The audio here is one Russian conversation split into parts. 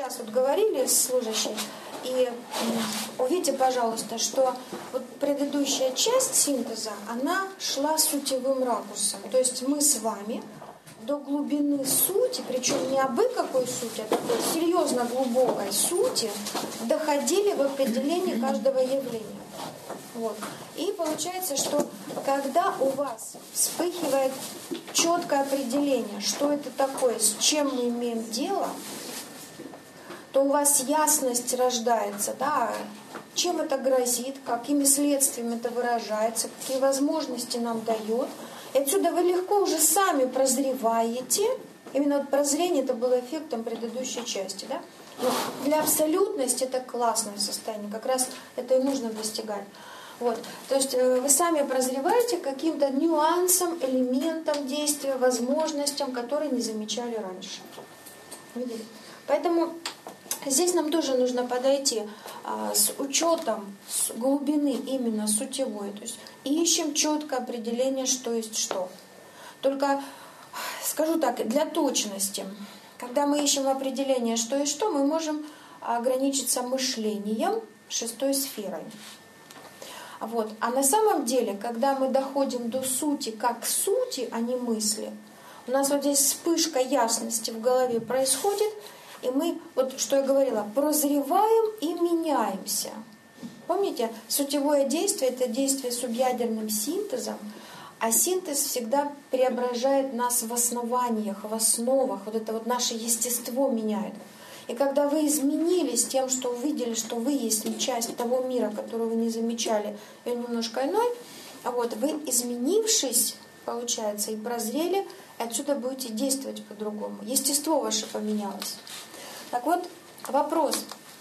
Сейчас вот говорили с служащей, и увидите, пожалуйста, что вот предыдущая часть синтеза, она шла сутевым ракурсом. То есть мы с вами до глубины сути, причем не абы какой сути, а такой серьезно глубокой сути, доходили в определении каждого явления. Вот. И получается, что когда у вас вспыхивает четкое определение, что это такое, с чем мы имеем дело, то у вас ясность рождается, да, чем это грозит, какими следствиями это выражается, какие возможности нам дает. И отсюда вы легко уже сами прозреваете. Именно вот прозрение это было эффектом предыдущей части. Да? Но для абсолютности это классное состояние, как раз это и нужно достигать. Вот. То есть вы сами прозреваете каким-то нюансом, элементом действия, возможностям, которые не замечали раньше. Видели? Поэтому здесь нам тоже нужно подойти с учетом с глубины именно сутевой. То есть ищем четкое определение, что есть что. Только скажу так, для точности, когда мы ищем определение, что есть что, мы можем ограничиться мышлением шестой сферой. Вот. А на самом деле, когда мы доходим до сути как сути, а не мысли, у нас вот здесь вспышка ясности в голове происходит, и мы, вот что я говорила, прозреваем и меняемся. Помните, сутевое действие – это действие субъядерным синтезом, а синтез всегда преображает нас в основаниях, в основах. Вот это вот наше естество меняет. И когда вы изменились тем, что увидели, что вы есть часть того мира, которого вы не замечали, и он немножко иной, вот, вы, изменившись, получается, и прозрели, отсюда будете действовать по-другому. Естество ваше поменялось. Так вот, вопрос.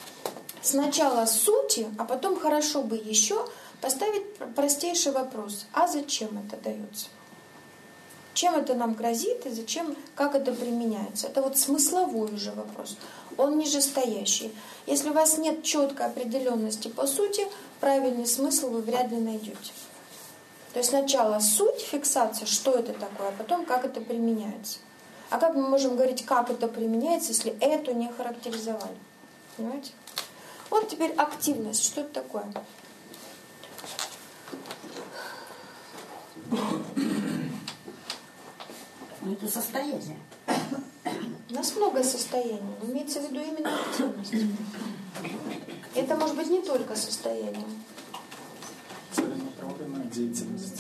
Сначала сути, а потом хорошо бы еще поставить простейший вопрос. А зачем это дается? Чем это нам грозит и зачем, как это применяется? Это вот смысловой уже вопрос. Он нижестоящий. Если у вас нет четкой определенности по сути, правильный смысл вы вряд ли найдете. То есть сначала суть, фиксация, что это такое, а потом как это применяется. А как мы можем говорить, как это применяется, если это не характеризовали? Понимаете? Вот теперь активность. Что это такое? Ну, это состояние. У нас много состояний. Имеется в виду именно активность. Это может быть не только состояние. Целенаправленная деятельность.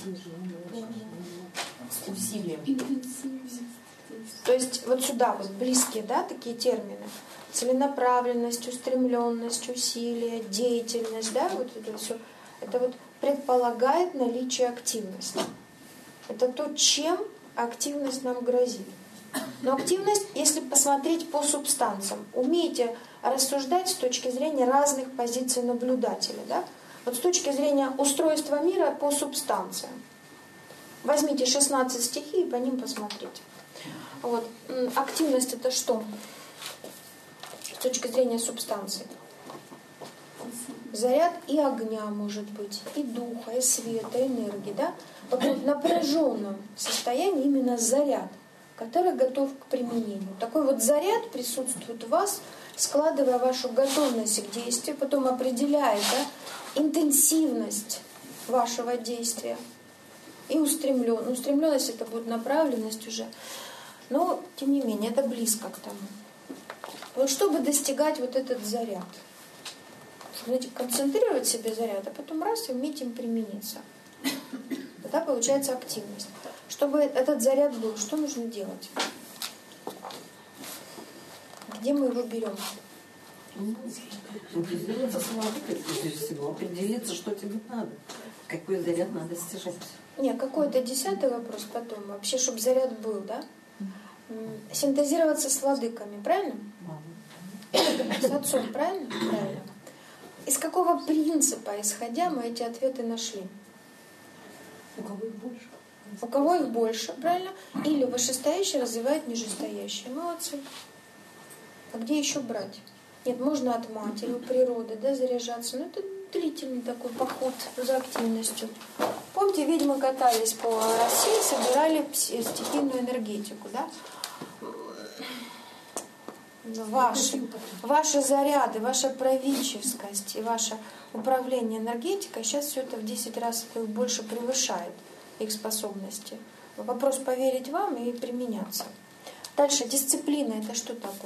С усилием. То есть вот сюда вот близкие, да, такие термины. Целенаправленность, устремленность, усилие, деятельность, да, вот это все. Это вот предполагает наличие активности. Это то, чем активность нам грозит. Но активность, если посмотреть по субстанциям, умеете рассуждать с точки зрения разных позиций наблюдателя, да? Вот с точки зрения устройства мира по субстанциям. Возьмите 16 стихий и по ним посмотрите. Вот. Активность это что? С точки зрения субстанции. Заряд и огня может быть, и духа, и света, энергии, да? В таком напряженном состоянии именно заряд, который готов к применению. Такой вот заряд присутствует у вас, складывая вашу готовность к действию, потом определяет, да, интенсивность вашего действия и устремленность. Устремленность это будет направленность уже. Но, тем не менее, это близко к тому. Вот чтобы достигать вот этот заряд, знаете, концентрировать себе заряд, а потом раз и уметь им примениться. Тогда получается активность. Чтобы этот заряд был, что нужно делать? Где мы его берем? Определиться с владыкой, прежде всего. Определиться, что тебе надо. Какой заряд надо стяжать. Не, какой-то 10-й вопрос потом. Вообще, чтобы заряд был, да? Синтезироваться с владыками, правильно? С отцом, правильно? Правильно. Из какого принципа, исходя, мы эти ответы нашли? У кого их больше? У кого их больше, правильно? Или вышестоящий развивает нижестоящий. Молодцы. А где еще брать? Нет, можно от матери, у природы, да, заряжаться. Но это длительный такой поход за активностью. Помните, ведьмы катались по России, собирали стихийную энергетику, да? ваши заряды, ваша правительскость и ваше управление энергетикой, сейчас все это в 10 раз больше превышает их способности. Вопрос поверить вам и применяться. Дальше, дисциплина — это что такое?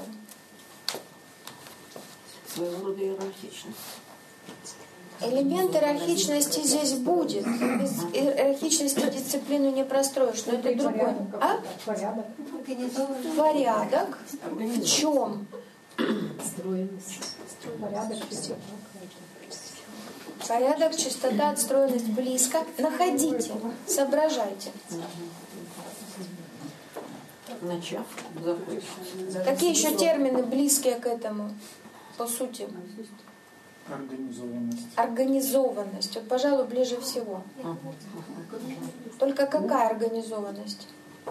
Своего рода иерархичность. Элемент иерархичности здесь будет. Без иерархичности дисциплину не простроишь, но это другое. Порядок. Порядок. В чем? Порядок, чистота, отстроенность, близко. Находите, соображайте. Начав, закончить. Какие еще термины близкие к этому, по сути? Организованность. Организованность. Вот, пожалуй, ближе всего. Только какая организованность?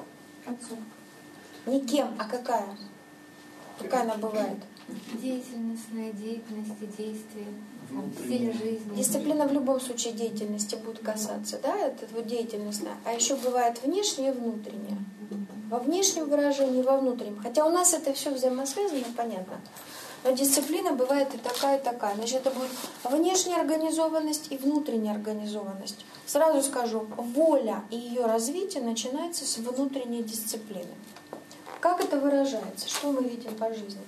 Не кем, а какая? Какая она бывает? Деятельностная деятельность и действие, стиль жизни. Дисциплина в любом случае деятельности будет касаться, да, это вот деятельностная. А еще бывает внешнее и внутреннее. Во внешнем выражении, во внутреннем. Хотя у нас это все взаимосвязано, понятно. Но дисциплина бывает и такая, и такая. Значит, это будет внешняя организованность и внутренняя организованность. Сразу скажу, воля и ее развитие начинается с внутренней дисциплины. Как это выражается? Что мы видим по жизни?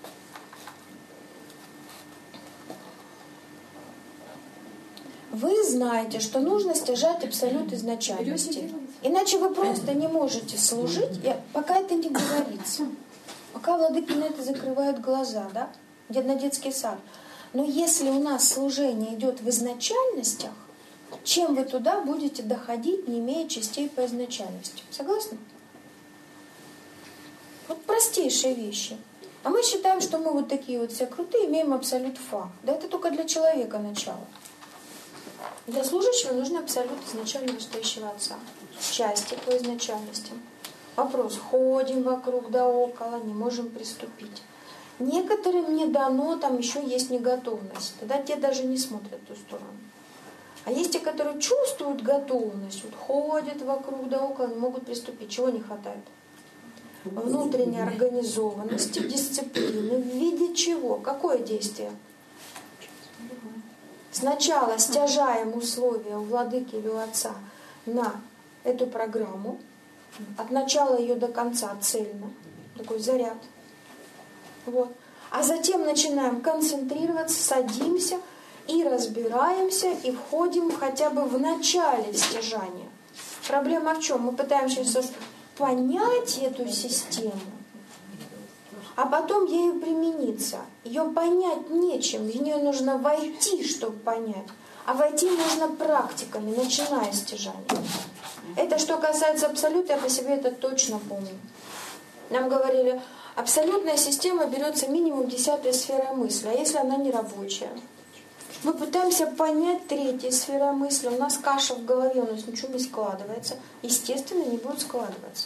Вы знаете, что нужно стяжать абсолют изначальности. Иначе вы просто не можете служить, пока это не говорится. Пока владыки на это закрывают глаза, да? На детский сад. Но если у нас служение идет в изначальностях, чем вы туда будете доходить, не имея частей по изначальности? Согласны? Вот простейшие вещи. А мы считаем, что мы вот такие вот все крутые, имеем абсолют фа. Да это только для человека начало. Для служащего нужно абсолют изначально стоящего отца. Части по изначальностям. Вопрос. Ходим вокруг да около, не можем приступить. Некоторым не дано, там еще есть неготовность. Тогда те даже не смотрят в ту сторону. А есть те, которые чувствуют готовность, вот ходят вокруг да около, не могут приступить. Чего не хватает? Внутренней организованности, дисциплины. В виде чего? Какое действие? Сначала стяжаем условия у владыки или у отца на эту программу, от начала ее до конца цельно, такой заряд. Вот. А затем начинаем концентрироваться, садимся и разбираемся, и входим хотя бы в начале стяжания. Проблема в чем? Мы пытаемся сейчас понять эту систему, а потом ею примениться. Ее понять нечем, в нее нужно войти, чтобы понять. А войти нужно практиками, начиная с стяжания. Это что касается абсолюта, я по себе это точно помню. Нам говорили, абсолютная система берется минимум 10-я сфера мысли, а если она не рабочая? Мы пытаемся понять 3-я сфера мысли, у нас каша в голове, у нас ничего не складывается. Естественно, не будет складываться.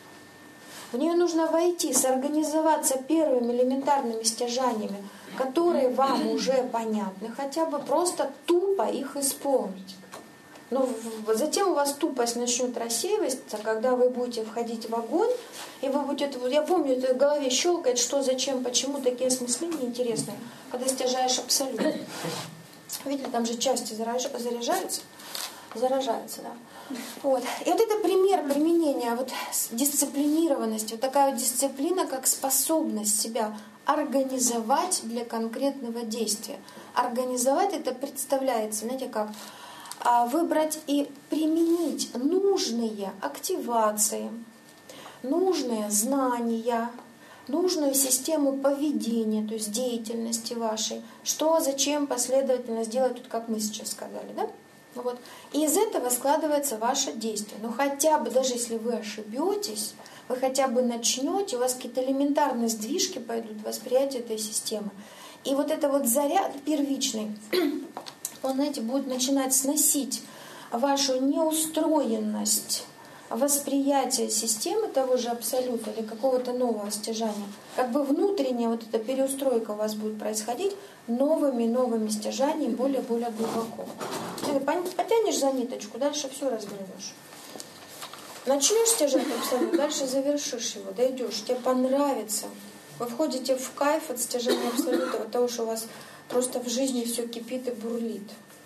В нее нужно войти, сорганизоваться первыми элементарными стяжаниями, которые вам уже понятны, хотя бы просто тупо их исполнить. Но затем у вас тупость начнет рассеиваться, когда вы будете входить в огонь, и вы будете, я помню, это в голове щелкает, что, зачем, почему, такие осмысления интересные, когда стяжаешь абсолют. Видите, там же части заражаются, да. Вот. И вот это пример применения вот дисциплинированности, вот такая вот дисциплина, как способность себя организовать для конкретного действия. Организовать это представляется, знаете, как выбрать и применить нужные активации, нужные знания, нужную систему поведения, то есть деятельности вашей, что, зачем последовательно сделать, тут как мы сейчас сказали, да? Вот. И из этого складывается ваше действие. Но хотя бы, даже если вы ошибетесь, вы хотя бы начнете, у вас какие-то элементарные сдвижки пойдут в восприятие этой системы. И вот это вот заряд первичный, он, знаете, будет начинать сносить вашу неустроенность восприятия системы того же абсолюта или какого-то нового стяжания. Как бы внутренняя вот эта переустройка у вас будет происходить новыми стяжаниями более глубоко. Ты потянешь за ниточку, дальше все разгрызешь. Начнешь стяжать абсолют, дальше завершишь его, дойдешь, тебе понравится. Вы входите в кайф от стяжания абсолюта, от того, что у вас просто в жизни все кипит и бурлит.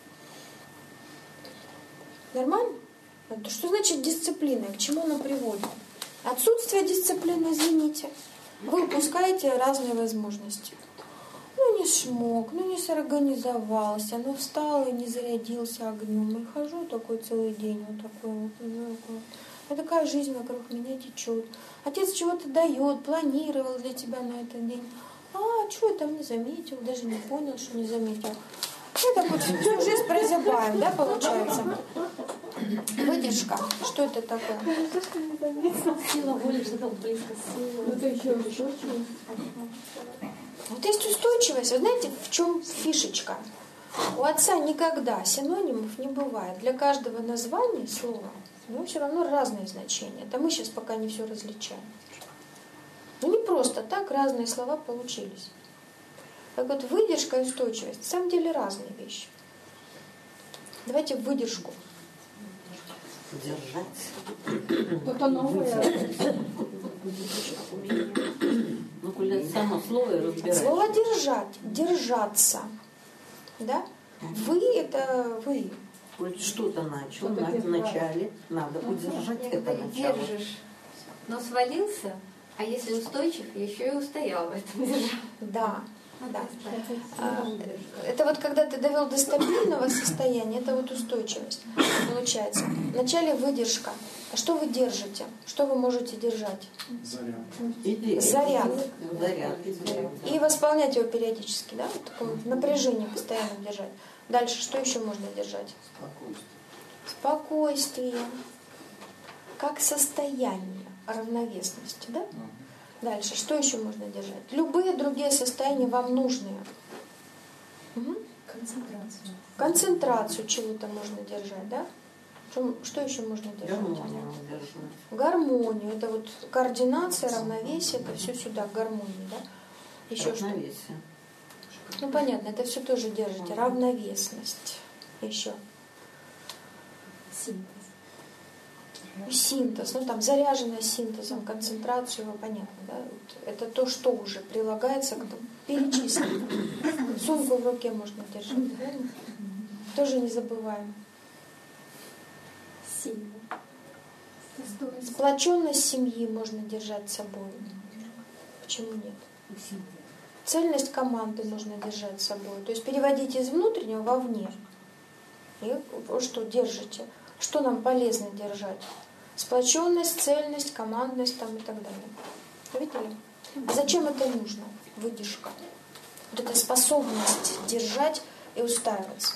Нормально? Что значит дисциплина? К чему она приводит? Отсутствие дисциплины, извините. Вы упускаете разные возможности. Ну, не смог, ну, не сорганизовался, ну, встал и не зарядился огнем. И хожу такой целый день, вот такой вот. А такая жизнь вокруг меня течет. Отец чего-то дает, планировал для тебя на этот день. А, что я там не заметил, даже не понял, что не заметил. И так вот всю жизнь прозябаем, да, получается? Выдержка. Что это такое? Сила воли, что-то близко с силой. Это еще устойчивость. Вот есть устойчивость. Вы знаете, в чем фишечка? У отца никогда синонимов не бывает. Для каждого названия слова у него все равно разные значения. Это мы сейчас пока не все различаем. Ну не просто так разные слова получились. Так вот, выдержка и устойчивость на самом деле разные вещи. Давайте выдержку. Держать. Что-то новое. Ну, коли само слово и разбирать. Слово держать, держаться. Да? Вы это вы. Коль что-то начал, вначале надо удержать это начало. Держишь, но свалился, а если устойчив, еще и устоял в этом держал. Да. Да. Это вот когда ты довел до стабильного состояния, это вот устойчивость получается. Вначале выдержка. А что вы держите? Что вы можете держать? Заряд. И восполнять его периодически, да? Вот такое напряжение постоянно держать. Дальше что еще можно держать? Спокойствие. Как состояние равновесности, да? Дальше, что еще можно держать? Любые другие состояния вам нужные. Угу. Концентрацию. Концентрацию чего-то можно держать, да? Что еще можно держать? Гармонию. Это вот координация, равновесие, это все сюда, к гармонии, да? Еще что? Ну понятно, это все тоже держите. Равновесность. Еще. Синтез, ну там заряженная синтезом, концентрацию его понятно, да? Вот это то, что уже прилагается к перечислению. Сумку в руке можно держать, да? Тоже не забываем. Сплоченность семьи можно держать с собой. Почему нет? Цельность команды можно держать с собой. То есть переводить из внутреннего вовне. И что держите? Что нам полезно держать? Сплоченность, цельность, командность там и так далее. Видели? А зачем это нужно? Выдержка. Вот эта способность держать и устаиваться.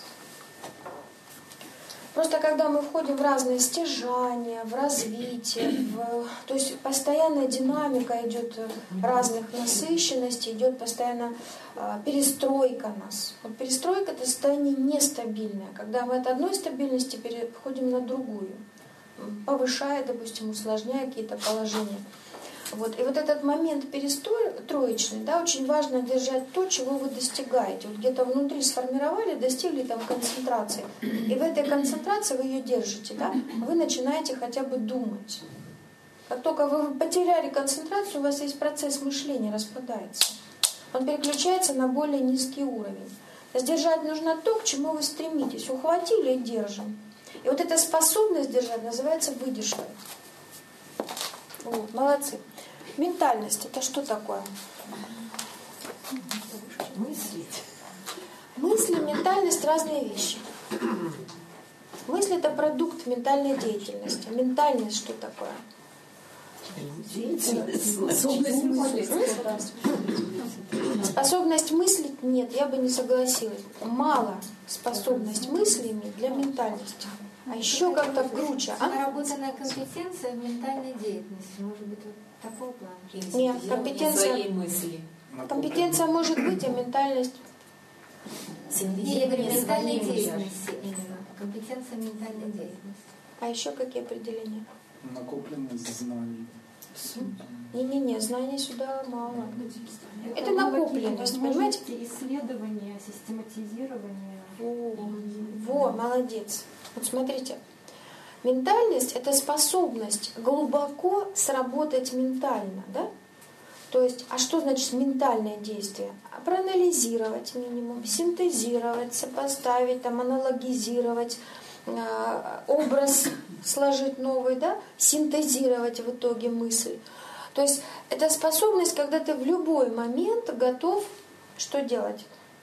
Просто когда мы входим в разные стяжания, в развитие, то есть постоянная динамика идет разных насыщенностей, идет постоянно перестройка нас. Вот перестройка — это состояние нестабильное, когда мы от одной стабильности переходим на другую, повышая, допустим, усложняя какие-то положения. Вот. И вот этот момент перестроечный, да, очень важно держать то, чего вы достигаете. Вот где-то внутри сформировали, достигли там концентрации. И в этой концентрации вы ее держите, да, вы начинаете хотя бы думать. Как только вы потеряли концентрацию, у вас есть процесс мышления, распадается. Он переключается на более низкий уровень. Сдержать нужно то, к чему вы стремитесь. Ухватили и держим. И вот эта способность держать называется выдержкой. Вот, молодцы. Ментальность — это что такое? Мыслить. Мысли, ментальность — разные вещи. Мысль — это продукт ментальной деятельности. Ментальность что такое? Способность мыслить. Способность мыслить? Нет, я бы не согласилась. Мало способность мыслями для ментальности. А еще как-то круче. Наработанная компетенция в ментальной деятельности. Может быть, вот такого плана? Нет, компетенция. Компетенция может быть, а ментальность. Я говорю, ментальной деятельности именно. Компетенция ментальной деятельности. А еще какие определения? Накопленность знаний. Не-не-не, знаний сюда мало. Это накопленность, понимаете? Исследование, систематизирование. Во, молодец. Вот смотрите. Ментальность — это способность глубоко сработать ментально, да? То есть, а что значит ментальное действие? Проанализировать минимум, синтезировать, сопоставить, там, аналогизировать, образ сложить новый, да? Синтезировать в итоге мысль. То есть это способность, когда ты в любой момент готов что делать?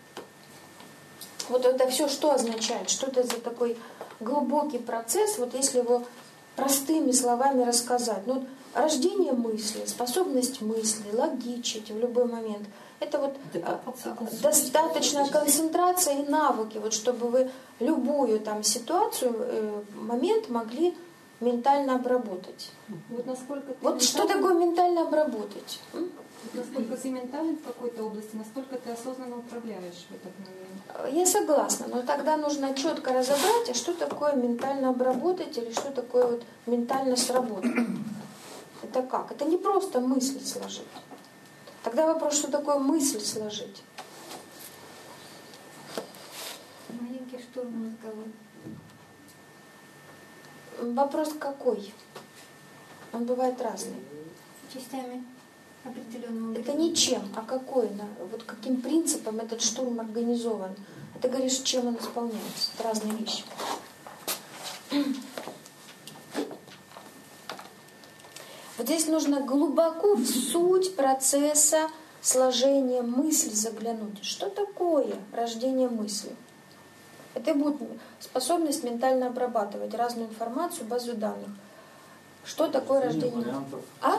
Вот это все что означает? Что это за такой глубокий процесс, вот если его простыми словами рассказать? Ну, рождение мысли, способность мысли, логичить в любой момент. Это вот достаточно концентрация и навыки, вот чтобы вы любую там ситуацию, момент могли ментально обработать. Вот насколько ты Вот что такое ментально обработать? Насколько ты ментален в какой-то области, насколько ты осознанно управляешь в этот момент. Я согласна, но тогда нужно четко разобрать, а что такое ментально обработать или что такое вот ментально сработать. Это как? Это не просто мысль сложить. Тогда вопрос, что такое мысль сложить? Маленький штурм мозговой. Вопрос какой? Он бывает разный. Частями определенного. Это не чем, а какой, вот каким принципом этот штурм организован. Ты говоришь, чем он исполняется. Это разные вещи. Вот здесь нужно глубоко в суть процесса сложения мысли заглянуть. Что такое рождение мысли? Это будет способность ментально обрабатывать разную информацию, базу данных. Что такое рождение мысли? А?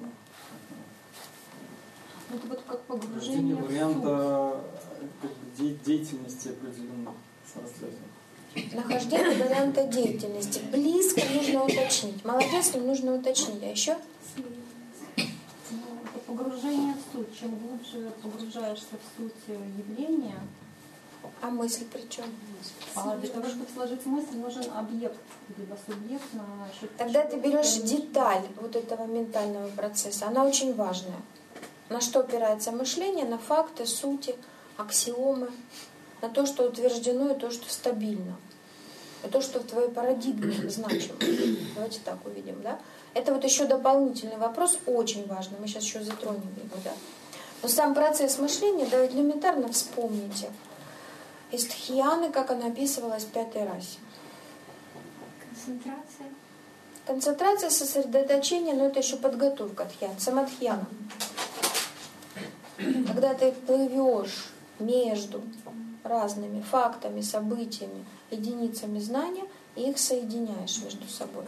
Это вот как погружение Рождение в варианта деятельности определенной самостоятельно. Нахождение варианта деятельности. Близко нужно уточнить. Молодец, но нужно уточнить. А еще? Это погружение в суть. Чем глубже погружаешься в суть явления, А мысль при чем? для того, чтобы сложить мысль, нужен объект, либо субъект на счет. Тогда ты берешь деталь вот этого ментального процесса. Она очень важная. На что опирается мышление? На факты, сути, аксиомы, на то, что утверждено и то, что стабильно. И то, что в твоей парадигме значимо. Давайте так увидим, да? Это вот еще дополнительный вопрос, очень важный. Мы сейчас еще затронем его, да? Но сам процесс мышления, да, элементарно вспомните. Из Тхьяны, как она описывалась в 5-й расе. Концентрация. Концентрация, сосредоточение, но это еще подготовка Тхьяны, самадхьяна. Когда ты плывешь между разными фактами, событиями, единицами знания, и их соединяешь между собой.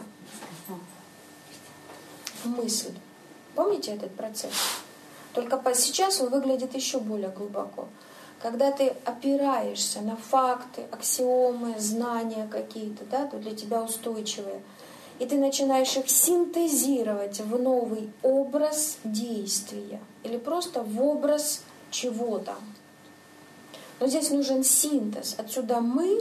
Мысль. Помните этот процесс? Только сейчас он выглядит еще более глубоко. Когда ты опираешься на факты, аксиомы, знания какие-то, да, то для тебя устойчивые, и ты начинаешь их синтезировать в новый образ действия или просто в образ чего-то. Но здесь нужен синтез. Отсюда мы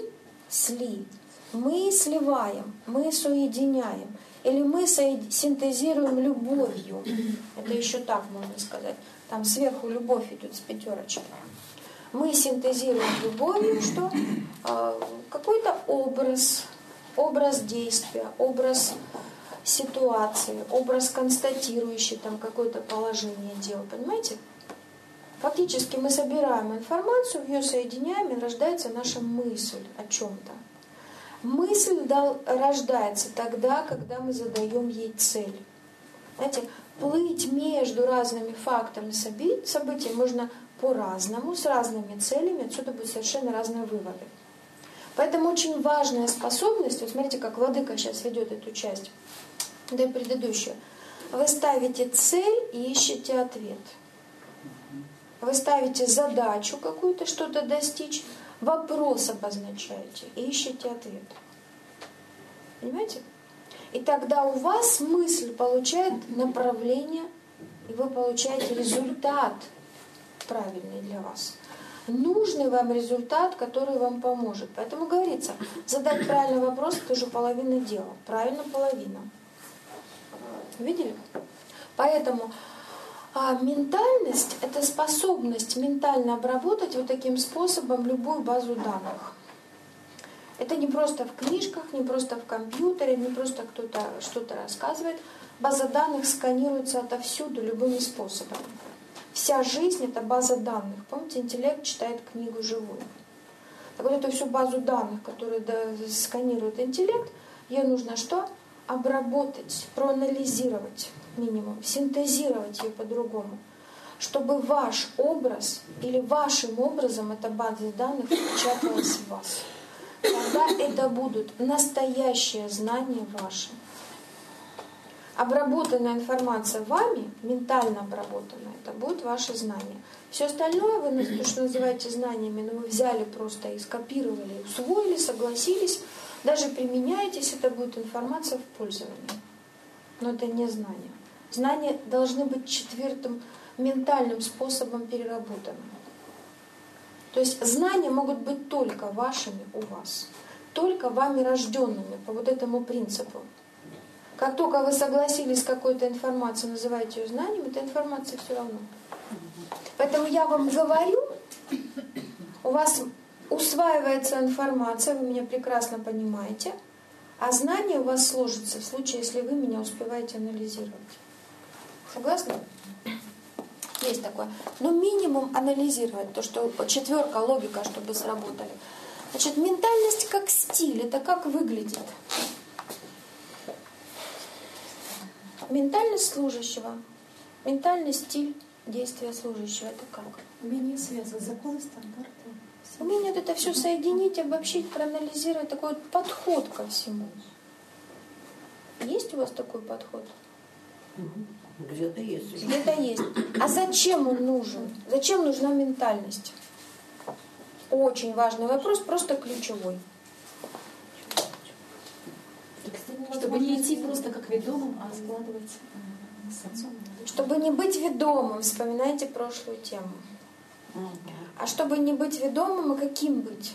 сливаем, мы соединяем. Или мы синтезируем любовью. Это еще так можно сказать. Там сверху любовь идет с 5. Мы синтезируем любовью, что какой-то образ действия, образ ситуации, образ констатирующий там какое-то положение дела. Понимаете? Фактически мы собираем информацию, ее соединяем, и рождается наша мысль о чем-то. Мысль рождается тогда, когда мы задаем ей цель. Знаете, плыть между разными фактами событий можно по-разному, с разными целями, отсюда будут совершенно разные выводы. Поэтому очень важная способность, вот смотрите, как Владыка сейчас ведет эту часть, да и предыдущую. Вы ставите цель и ищете ответ. Вы ставите задачу какую-то, что-то достичь, вопрос обозначаете и ищете ответ. Понимаете? И тогда у вас мысль получает направление, и вы получаете результат правильный для вас. Нужный вам результат, который вам поможет. Поэтому говорится, задать правильный вопрос – это уже половина дела. Правильно половина. Видели? Поэтому ментальность – это способность ментально обработать вот таким способом любую базу данных. Это не просто в книжках, не просто в компьютере, не просто кто-то что-то рассказывает. База данных сканируется отовсюду любыми способами. Вся жизнь — это база данных. Помните, интеллект читает книгу живую. Так вот, эту всю базу данных, которую сканирует интеллект, ее нужно что? Обработать, проанализировать минимум, синтезировать ее по-другому, чтобы ваш образ или вашим образом эта база данных впечаталась в вас. Тогда это будут настоящие знания ваши. Обработанная информация вами, ментально обработанная, это будет ваше знание. Все остальное вы, то, что называете знаниями, но вы взяли просто и скопировали, усвоили, согласились, даже применяетесь, это будет информация в пользовании. Но это не знание. Знания должны быть четвертым ментальным способом переработаны. То есть знания могут быть только вашими у вас, только вами рожденными по вот этому принципу. Как только вы согласились с какой-то информацией, называете ее знанием, эта информация все равно. Поэтому я вам говорю, у вас усваивается информация, вы меня прекрасно понимаете, а знание у вас сложится в случае, если вы меня успеваете анализировать. Согласны? Есть такое. Но минимум анализировать, то, что четверка, логика, чтобы сработали. Значит, ментальность как стиль, это как выглядит. Ментальность служащего, ментальный стиль действия служащего, это как? Умение связывать законы, стандарты. Умение вот это все соединить, обобщить, проанализировать, такой вот подход ко всему. Есть у вас такой подход? Где-то есть. Где-то есть. А зачем он нужен? Зачем нужна ментальность? Очень важный вопрос, просто ключевой. Чтобы не идти просто как ведомым, а складывать с отцом. Чтобы не быть ведомым, вспоминайте прошлую тему. А чтобы не быть ведомым, а каким быть?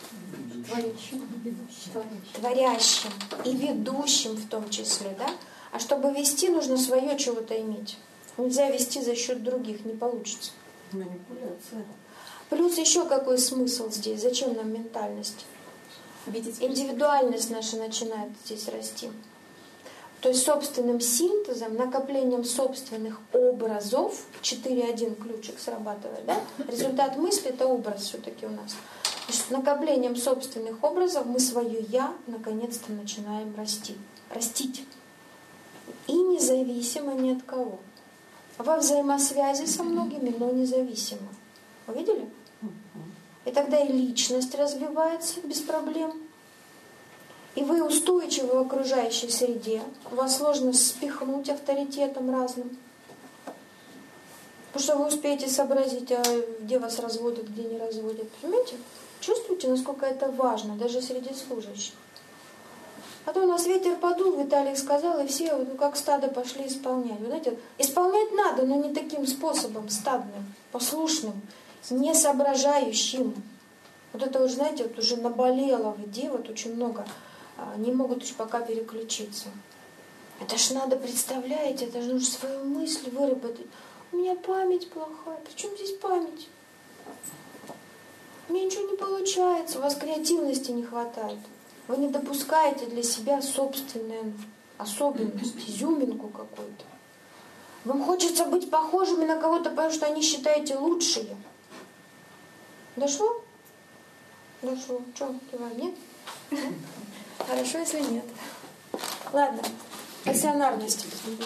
Творящим и ведущим в том числе, да? А чтобы вести, нужно свое чего-то иметь. Нельзя вести за счет других, не получится. Манипуляция. Плюс еще какой смысл здесь? Зачем нам ментальность? Индивидуальность наша начинает здесь расти. То есть собственным синтезом, накоплением собственных образов, 4.1 ключик срабатывает, да? Результат мысли — это образ все-таки у нас. Значит, накоплением собственных образов мы свое «я» наконец-то начинаем растить. И независимо ни от кого. Во взаимосвязи со многими, но независимо. Вы видели? И тогда и личность развивается без проблем. И вы устойчивы в окружающей среде. Вас сложно спихнуть авторитетом разным. Потому что вы успеете сообразить, где вас разводят, где не разводят. Понимаете? Чувствуете, насколько это важно, даже среди служащих. А то у нас ветер подул, Виталик сказал, и все как стадо пошли исполнять. Вы знаете, исполнять надо, но не таким способом, стадным, послушным, не соображающим. Вот это уже, знаете, вот уже наболело в идее, вот очень много, не могут еще пока переключиться. Это ж надо, представляете, это же нужно свою мысль выработать. У меня память плохая. Причем здесь память? У меня ничего не получается, у вас креативности не хватает. Вы не допускаете для себя собственную особенность, изюминку какую-то. Вам хочется быть похожими на кого-то, потому что они считаете лучшие. Дошло? Дошло. Что, киваем? Нет? Хорошо, если нет. Ладно. Пассионарность.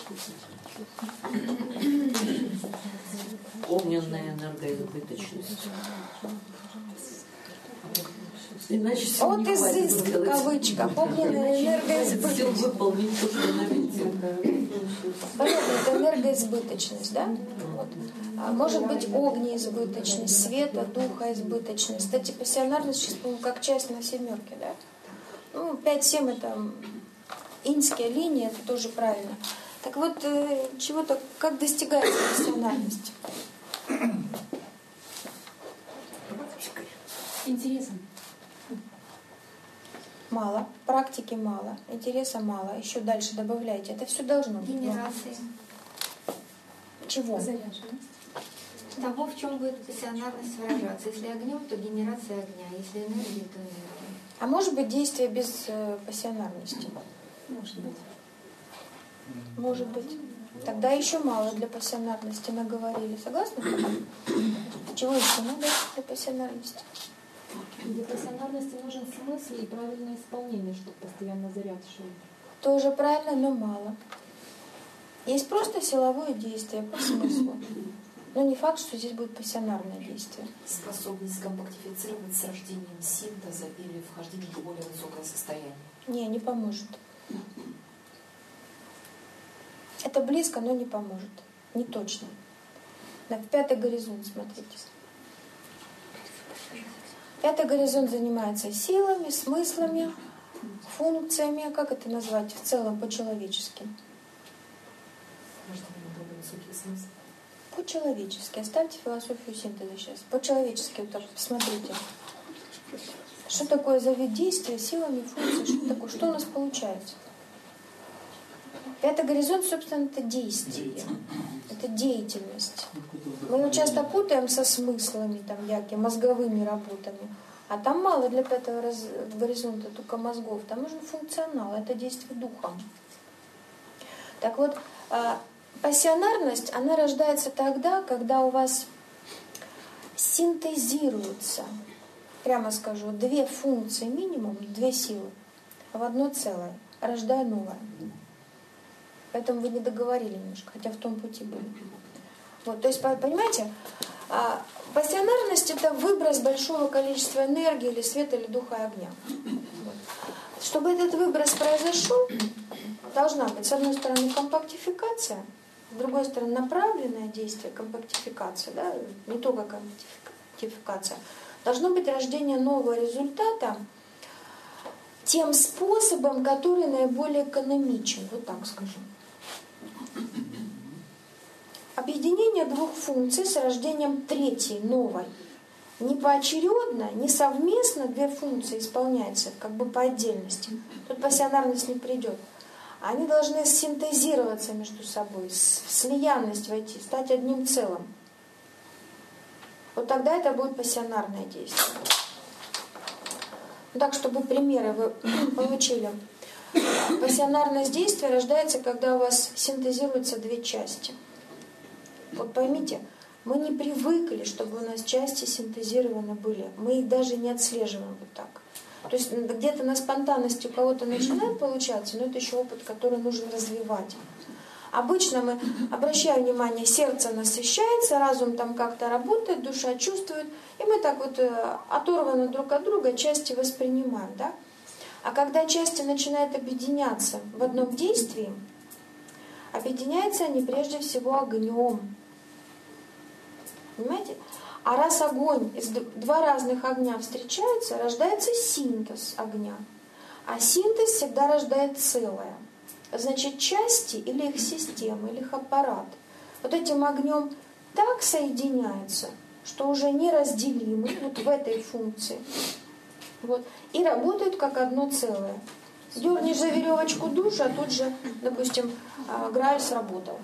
Огненная энергоизбыточность. Иначе все Вот не хватит изыск, сделать. кавычка, огненная Все энергоизбыточность. выполнить то, что наметил. Понятно, это энергоизбыточность, да? Вот. Может быть огнеизбыточность, света, духа избыточность. Кстати, пассионарность сейчас, по-моему, как часть на семерке, да? Ну, 5-7 это иньская линия, это тоже правильно. Так вот, чего-то, как достигается пассионарность? Интересом. Мало, практики мало, интереса мало. Еще дальше добавляйте. Это все должно быть. Генерации. Чего? Заряженность. Того, в чем будет пассионарность выражаться. Если огнем, то генерация огня. Если энергией, то энергия. А может быть действие без пассионарности? Может быть. Может быть. Тогда еще мало для пассионарности наговорили. Согласны? Чего еще надо для пассионарности? Для пассионарности нужен смысл и правильное исполнение, чтобы постоянно заряд шел. Тоже правильно, но мало. Есть просто силовое действие по смыслу. Но не факт, что здесь будет пассионарное действие. Способность компактифицировать с рождением синтеза или вхождением в более высокое состояние? Не поможет. Это близко, но не поможет. Не точно. В 5-й горизонт смотрите. 5-й горизонт занимается силами, смыслами, функциями. Как это назвать в целом по-человечески? Рождение более высокий смысл. По-человечески. Оставьте философию синтеза сейчас. По-человечески вот так посмотрите. Что такое за вид действия, силами, функциями? Что такое? Что у нас получается? 5-й горизонт, собственно, это действие. Это деятельность. Мы его часто путаем со смыслами, там, мозговыми работами. А там мало для 5-го горизонта только мозгов. Там нужен функционал. Это действие духом. Так вот, пассионарность, она рождается тогда, когда у вас синтезируются, прямо скажу, 2 функции минимум, 2 силы в одно целое, рождая новое. Поэтому вы не договорили немножко, хотя в том пути были. Вот, то есть, понимаете, пассионарность — это выброс большого количества энергии или света, или духа, и огня. Вот. Чтобы этот выброс произошел, должна быть, с одной стороны, компактификация, с другой стороны, направленное действие, компактификация, да, не только компактификация. Должно быть рождение нового результата тем способом, который наиболее экономичен, вот так скажем. Объединение 2 функций с рождением 3-й, новой. Не поочередно, не совместно 2 функции исполняются, как бы по отдельности. Тут пассионарность не придет. Они должны синтезироваться между собой, в слиянность войти, стать одним целым. Вот тогда это будет пассионарное действие. Так, чтобы примеры вы получили. Пассионарность действия рождается, когда у вас синтезируются 2 части. Вот поймите, мы не привыкли, чтобы у нас части синтезированы были. Мы их даже не отслеживаем вот так. То есть где-то на спонтанности у кого-то начинает получаться, но это еще опыт, который нужно развивать. Обычно мы, обращаем внимание, сердце насыщается, разум там как-то работает, душа чувствует, и мы так вот оторваны друг от друга части воспринимаем, да? А когда части начинают объединяться в одном действии, объединяются они прежде всего огнем. Понимаете? А раз огонь, 2 разных огня встречаются, рождается синтез огня. А синтез всегда рождает целое. Значит, части или их система, или их аппарат вот этим огнем так соединяются, что уже неразделимы вот в этой функции. Вот, и работают как одно целое. Дернешь за веревочку душу, а тут же, допустим, Грааль сработал.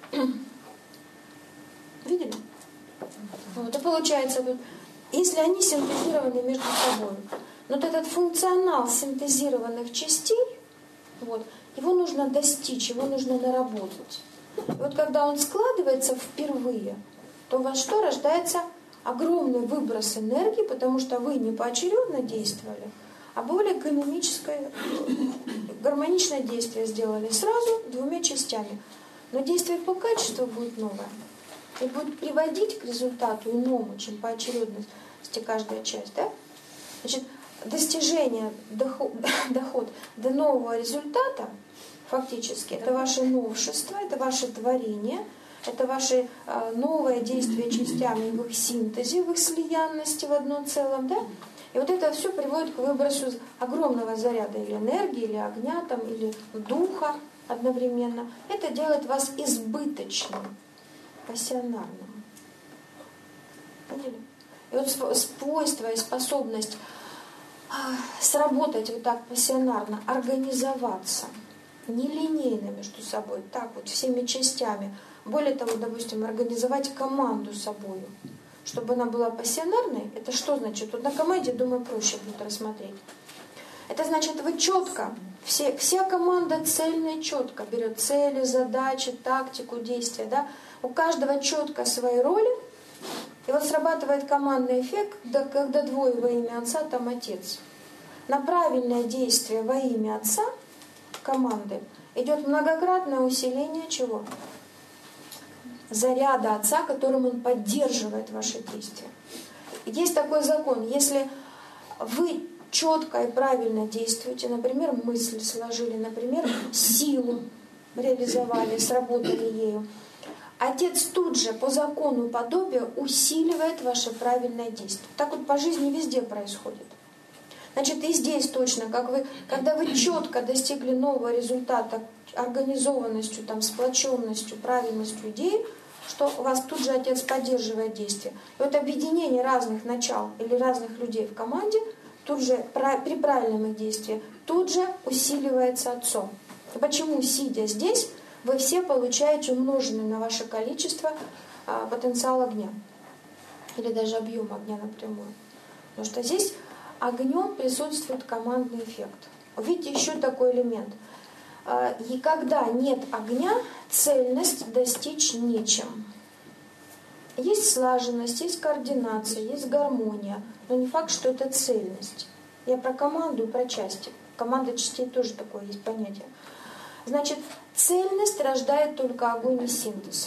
Видели? Вот, и получается, вот, если они синтезированы между собой, вот этот функционал синтезированных частей, вот, его нужно достичь, его нужно наработать. И вот когда он складывается впервые, то у вас что? Рождается огромный выброс энергии, потому что вы не поочередно действовали, а более гармоничное действие сделали сразу 2 частями. Но действие по качеству будет новое. И будет приводить к результату иному, чем поочередности каждая часть. Да? Значит, достижение, доход до нового результата, фактически, это ваше новшество, это ваше творение, это ваше новое действие частями в их синтезе, в их слиянности в одном целом. Да? И вот это все приводит к выбросу огромного заряда или энергии, или огня, там, или духа одновременно. Это делает вас избыточным, пассионарным. Поняли? И вот свойство и способность сработать вот так пассионарно, организоваться, нелинейно между собой, так вот всеми частями. Более того, допустим, организовать команду собой, чтобы она была пассионарной. Это что значит? Вот на команде, думаю, проще будет рассмотреть. Это значит, вы четко, вся команда цельно и четко берет цели, задачи, тактику, действия. Да? У каждого четко свои роли. И вот срабатывает командный эффект, когда двое во имя Отца, там Отец. На правильное действие во имя Отца команды идет многократное усиление чего? Заряда Отца, которым Он поддерживает ваши действия. Есть такой закон. Если вы четко и правильно действуете, например, мысль сложили, например, силу реализовали, сработали ею, Отец тут же по закону подобия усиливает ваше правильное действие. Так вот по жизни везде происходит. Значит, и здесь точно, когда вы четко достигли нового результата организованностью, там, сплоченностью, правильностью идеи, что у вас тут же Отец поддерживает действие. И вот объединение разных начал или разных людей в команде тут же при правильном их действии тут же усиливается Отцом. И почему, сидя здесь, вы все получаете умноженный на ваше количество потенциал огня. Или даже объем огня напрямую. Потому что здесь огнем присутствует командный эффект. Видите, еще такой элемент. И когда нет огня, цельность достичь нечем. Есть слаженность, есть координация, есть гармония. Но не факт, что это цельность. Я про команду и про части. Команда частей тоже такое есть понятие. Значит, цельность рождает только огонь и синтез.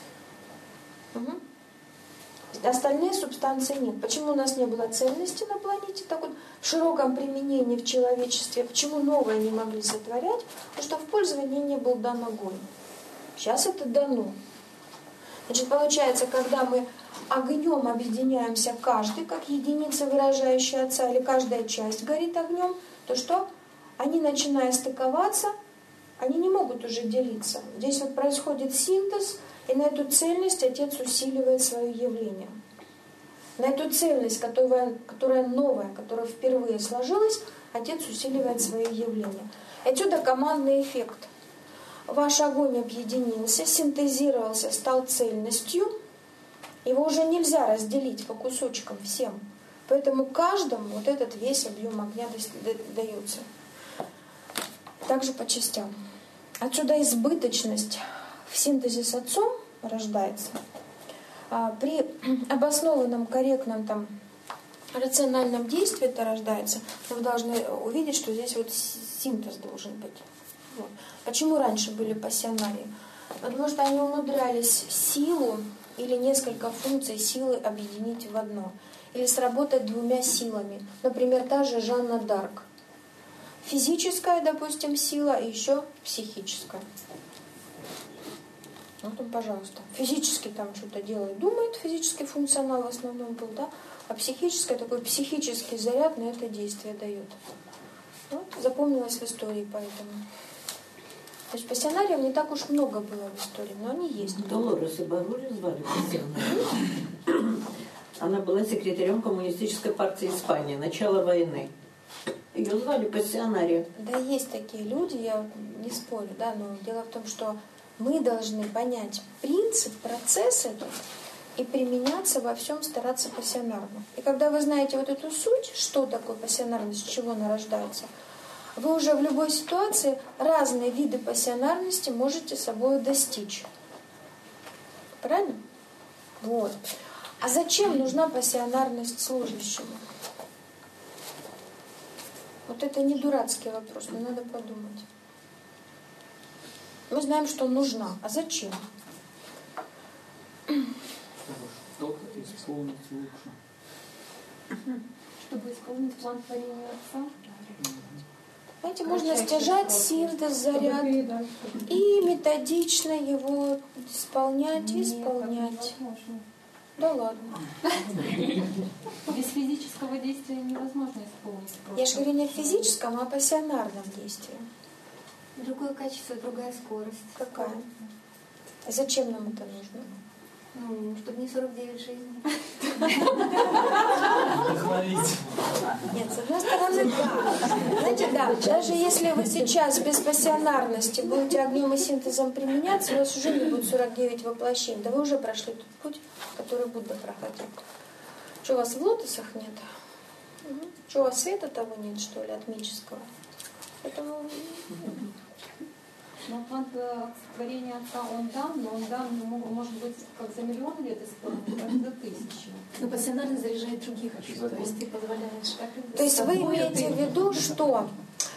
Угу. Остальные субстанции нет. Почему у нас не было цельности на планете, так вот в широком применении в человечестве? Почему новое не могли сотворять? Потому что в пользовании не был дан огонь. Сейчас это дано. Значит, получается, когда мы огнем объединяемся каждый, как единица, выражающая Отца, или каждая часть горит огнем, то что? Они, начиная стыковаться, они не могут уже делиться. Здесь вот происходит синтез, и на эту цельность Отец усиливает свое явление. На эту цельность, которая новая, которая впервые сложилась, Отец усиливает свое явление. Отсюда командный эффект. Ваш огонь объединился, синтезировался, стал цельностью. Его уже нельзя разделить по кусочкам всем. Поэтому каждому вот этот весь объем огня дается. Также по частям. Отсюда избыточность в синтезе с Отцом рождается. При обоснованном, корректном, рациональном действии это рождается. Вы должны увидеть, что здесь вот синтез должен быть. Вот. Почему раньше были пассионарии? Потому что они умудрялись силу или несколько функций силы объединить в одно. Или сработать двумя силами. Например, та же Жанна д'Арк. Физическая, допустим, сила и еще психическая. Вот он, пожалуйста. Физически там что-то делает, думает, физический функционал в основном был, да? А психическое, такой психический заряд на это действие дает. Вот, запомнилось в истории поэтому. То есть пассионариев не так уж много было в истории, но они есть. Долорес Ибарули звали пассионарием. Она была секретарем коммунистической партии Испании, начало войны. Ее звали пассионарием. Да, есть такие люди, я не спорю, да, но дело в том, что мы должны понять принцип, процесс этот и применяться во всем, стараться пассионарно. И когда вы знаете вот эту суть, что такое пассионарность, с чего она рождается, вы уже в любой ситуации разные виды пассионарности можете собой достичь. Правильно? Вот. А зачем нужна пассионарность служащему? Вот это не дурацкий вопрос, но надо подумать. Мы знаем, что нужна. А зачем? Чтобы исполнить лучше. Чтобы исполнить план творения Отца. Знаете, можно стяжать синтез, заряд и методично его исполнять и исполнять. Да ладно. Без физического действия невозможно исполнить. Я же говорю не о физическом, а о пассионарном действии. Другое качество, другая скорость. Какая? Зачем нам это нужно? Ну, чтобы не 49 жизней. Вдохновить. Нет, с одной стороны, да. Знаете, да, даже если вы сейчас без пассионарности будете огнем и синтезом применяться, у вас уже не будет 49 воплощений. Да вы уже прошли тот путь, который Будда проходил. Что, у вас в лотосах нет? Что, а света того нет, что ли, атмического? Поэтому... Но от творения Отца он дан, но он дан, может быть, как за миллион лет исполнен, как за 1000. Но пассионарно заряжает других. То есть ты позволяешь. То есть вы имеете в виду, что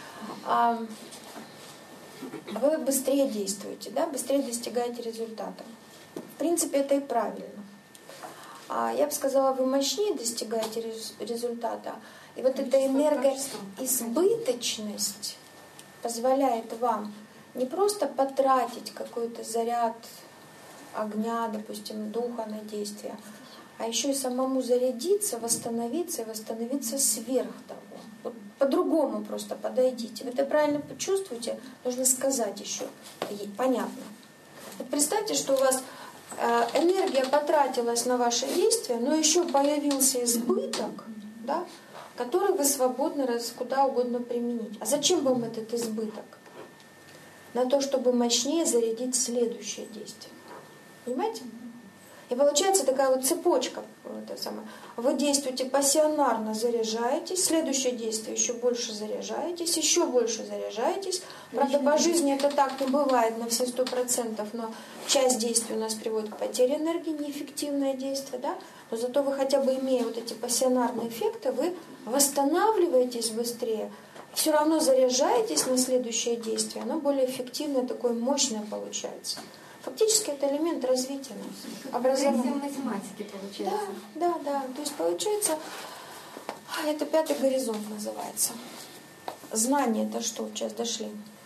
вы быстрее действуете, да, быстрее достигаете результата. В принципе, это и правильно. Я бы сказала, вы мощнее достигаете результата. И вот эта энергоизбыточность позволяет вам не просто потратить какой-то заряд огня, допустим, духа на действие, а еще и самому зарядиться, восстановиться и восстановиться сверх того. Вот по-другому просто подойдите. Вы это правильно почувствуете, нужно сказать еще. Понятно. Вот представьте, что у вас энергия потратилась на ваше действие, но еще появился избыток, да, который вы свободно куда угодно применить. А зачем вам этот избыток? На то, чтобы мощнее зарядить следующее действие. Понимаете? И получается такая вот цепочка. Вы действуете пассионарно, заряжаетесь, следующее действие еще больше заряжаетесь, еще больше заряжаетесь. Правда, по жизни это так не бывает на все 100%, но часть действий у нас приводит к потере энергии, неэффективное действие, да? Но зато вы хотя бы, имея вот эти пассионарные эффекты, вы восстанавливаетесь быстрее, все равно заряжаетесь на следующее действие, оно более эффективное, такое мощное получается. Фактически это элемент развития образования. Математики получается. Да. То есть получается, это 5-й горизонт называется. Знание это что? Сейчас дошли.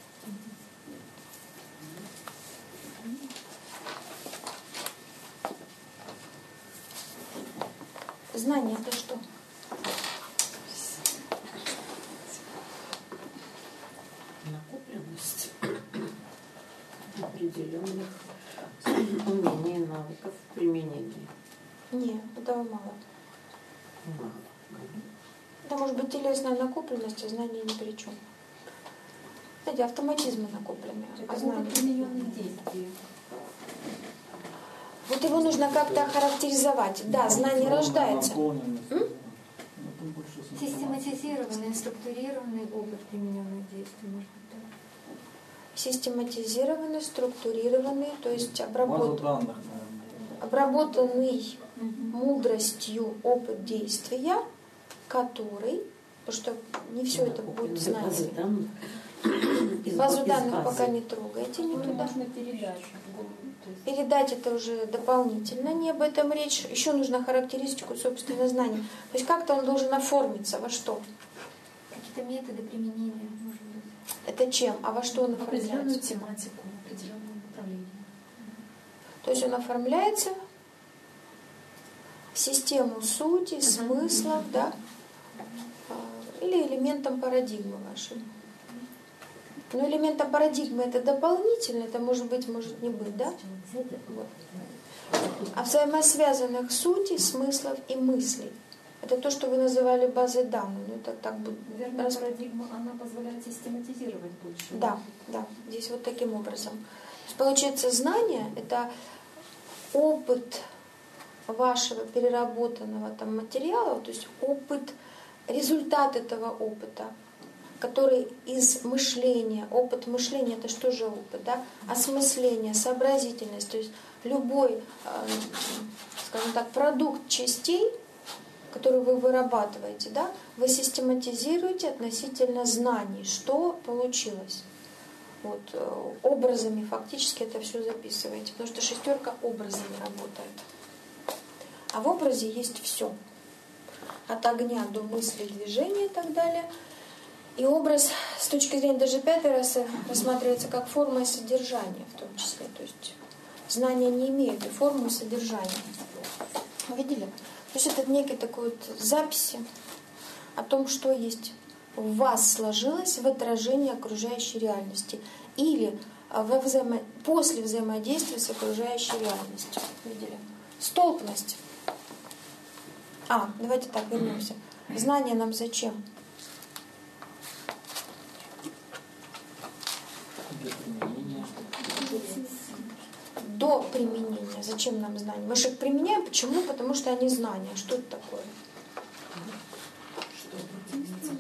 Знание это что? Накопленность определенных умений, навыков, применения. Нет, этого мало. Мало. Это может быть телесная накопленность, а знание ни при чем. Знаете, автоматизмы накопленные. Это будут примененные действия. Вот его нужно как-то охарактеризовать. Да, знание рождается. Систематизированный, структурированный опыт примененных действий, может быть, так. Систематизированный, структурированный, то есть обработанный мудростью опыт действия, который, потому что не все это будет знание. Базу данных пока не трогайте, не туда. Можно передать. Передать это уже дополнительно, не об этом речь. Еще нужно характеристику собственного знания. То есть как-то он должен оформиться, во что? Какие-то методы применения, может быть. Это чем? А во что он оформляется? Определенную тематику, определенное направление. То есть он оформляется в систему сути, смыслов, да? Или элементом парадигмы вашей. Но элементом парадигмы это дополнительно, это может быть, может не быть, да? Вот. А взаимосвязанных сути, смыслов и мыслей. Это то, что вы называли базой данных. Ну, это так будет. Верная парадигма, она позволяет систематизировать больше. Да. Здесь вот таким образом. То есть, получается, знание – это опыт вашего переработанного там материала, то есть результат этого опыта, который из мышления, опыт мышления – это что же опыт, да? Осмысление, сообразительность, то есть любой, скажем так, продукт частей, который вы вырабатываете, да, вы систематизируете относительно знаний, что получилось. Вот, образами фактически это все записываете, потому что 6 образами работает. А в образе есть все. От огня до мысли, движения и так далее. И образ с точки зрения даже 5-й расы рассматривается как форма и содержание в том числе. То есть знания не имеют и форму, и содержание. Вы видели? То есть это некий такой вот записи о том, что есть в вас сложилось в отражении окружающей реальности или после взаимодействия с окружающей реальностью. Видели? Столпность. Давайте так вернемся. Знание нам зачем? До применения. Зачем нам знания? Мы же их применяем. Почему? Потому что они знания. Что это такое?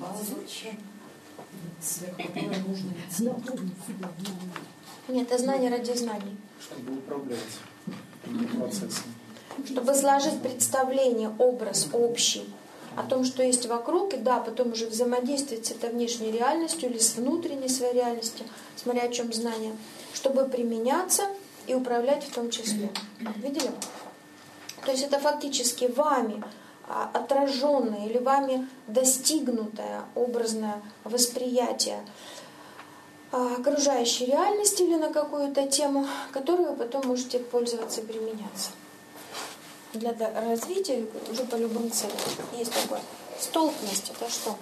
Зачем? Сверху которой нужно идти. Нет, это знание ради знаний. Чтобы управлять процессом. Чтобы сложить представление, образ общий о том, что есть вокруг, и да, потом уже взаимодействовать с этой внешней реальностью или с внутренней своей реальностью, смотря о чем знание, чтобы применяться и управлять в том числе. Видели? То есть это фактически вами отраженное или вами достигнутое образное восприятие окружающей реальности или на какую-то тему, которую вы потом можете пользоваться и применяться. Для развития уже по любым целям. Есть такое. Столпность — это что?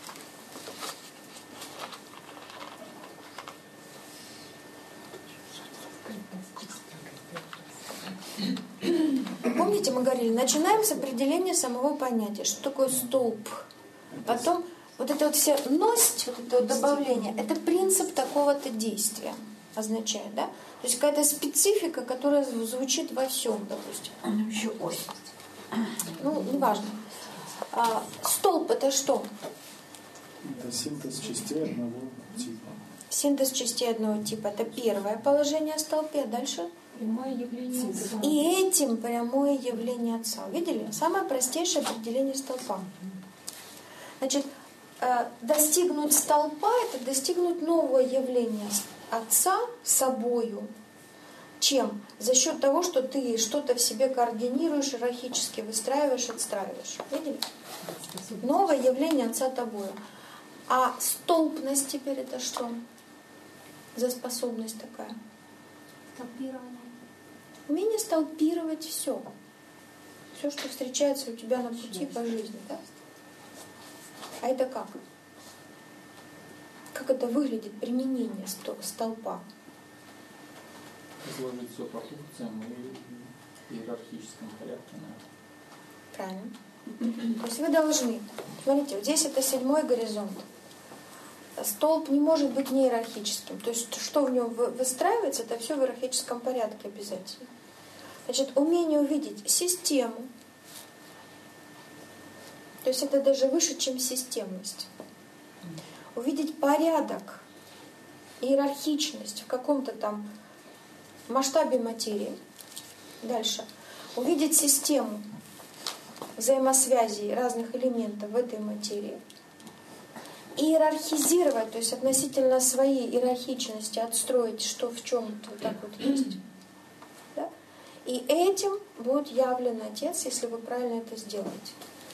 Помните, мы говорили, начинаем с определения самого понятия. Что такое столб? Потом вот это вот все ность, вот это вот добавление, это принцип такого-то действия означает, да? То есть какая-то специфика, которая звучит во всем, допустим. Ну, еще ось. Ну, неважно. Столб — это что? Это синтез частей одного типа. Синтез частей одного типа — это первое положение в столпе. Дальше? Прямое явление Отца. И этим прямое явление Отца. Видели? Самое простейшее определение столпа. Значит, достигнуть столпа — это достигнуть нового явления Отца собою. Чем? За счет того, что ты что-то в себе координируешь, иерархически выстраиваешь, отстраиваешь. Видели? Новое явление Отца тобою. А столпность теперь это что? За способность такая? Столпирование. Умение столпировать все. Все, что встречается у тебя на пути по жизни. Да? А это как? Как это выглядит применение столпа? Изложить все по функциям и в иерархическом порядке. Правильно. То есть вы должны... Смотрите, вот здесь это 7-й горизонт. Столб не может быть не иерархическим. То есть что в нем выстраивается, это все в иерархическом порядке обязательно. Значит, умение увидеть систему. То есть это даже выше, чем системность. Увидеть порядок, иерархичность в каком-то там масштабе материи. Дальше. Увидеть систему взаимосвязей разных элементов в этой материи. Иерархизировать, то есть относительно своей иерархичности отстроить, что в чем вот так вот есть. Да? И этим будет явлен Отец, если вы правильно это сделаете.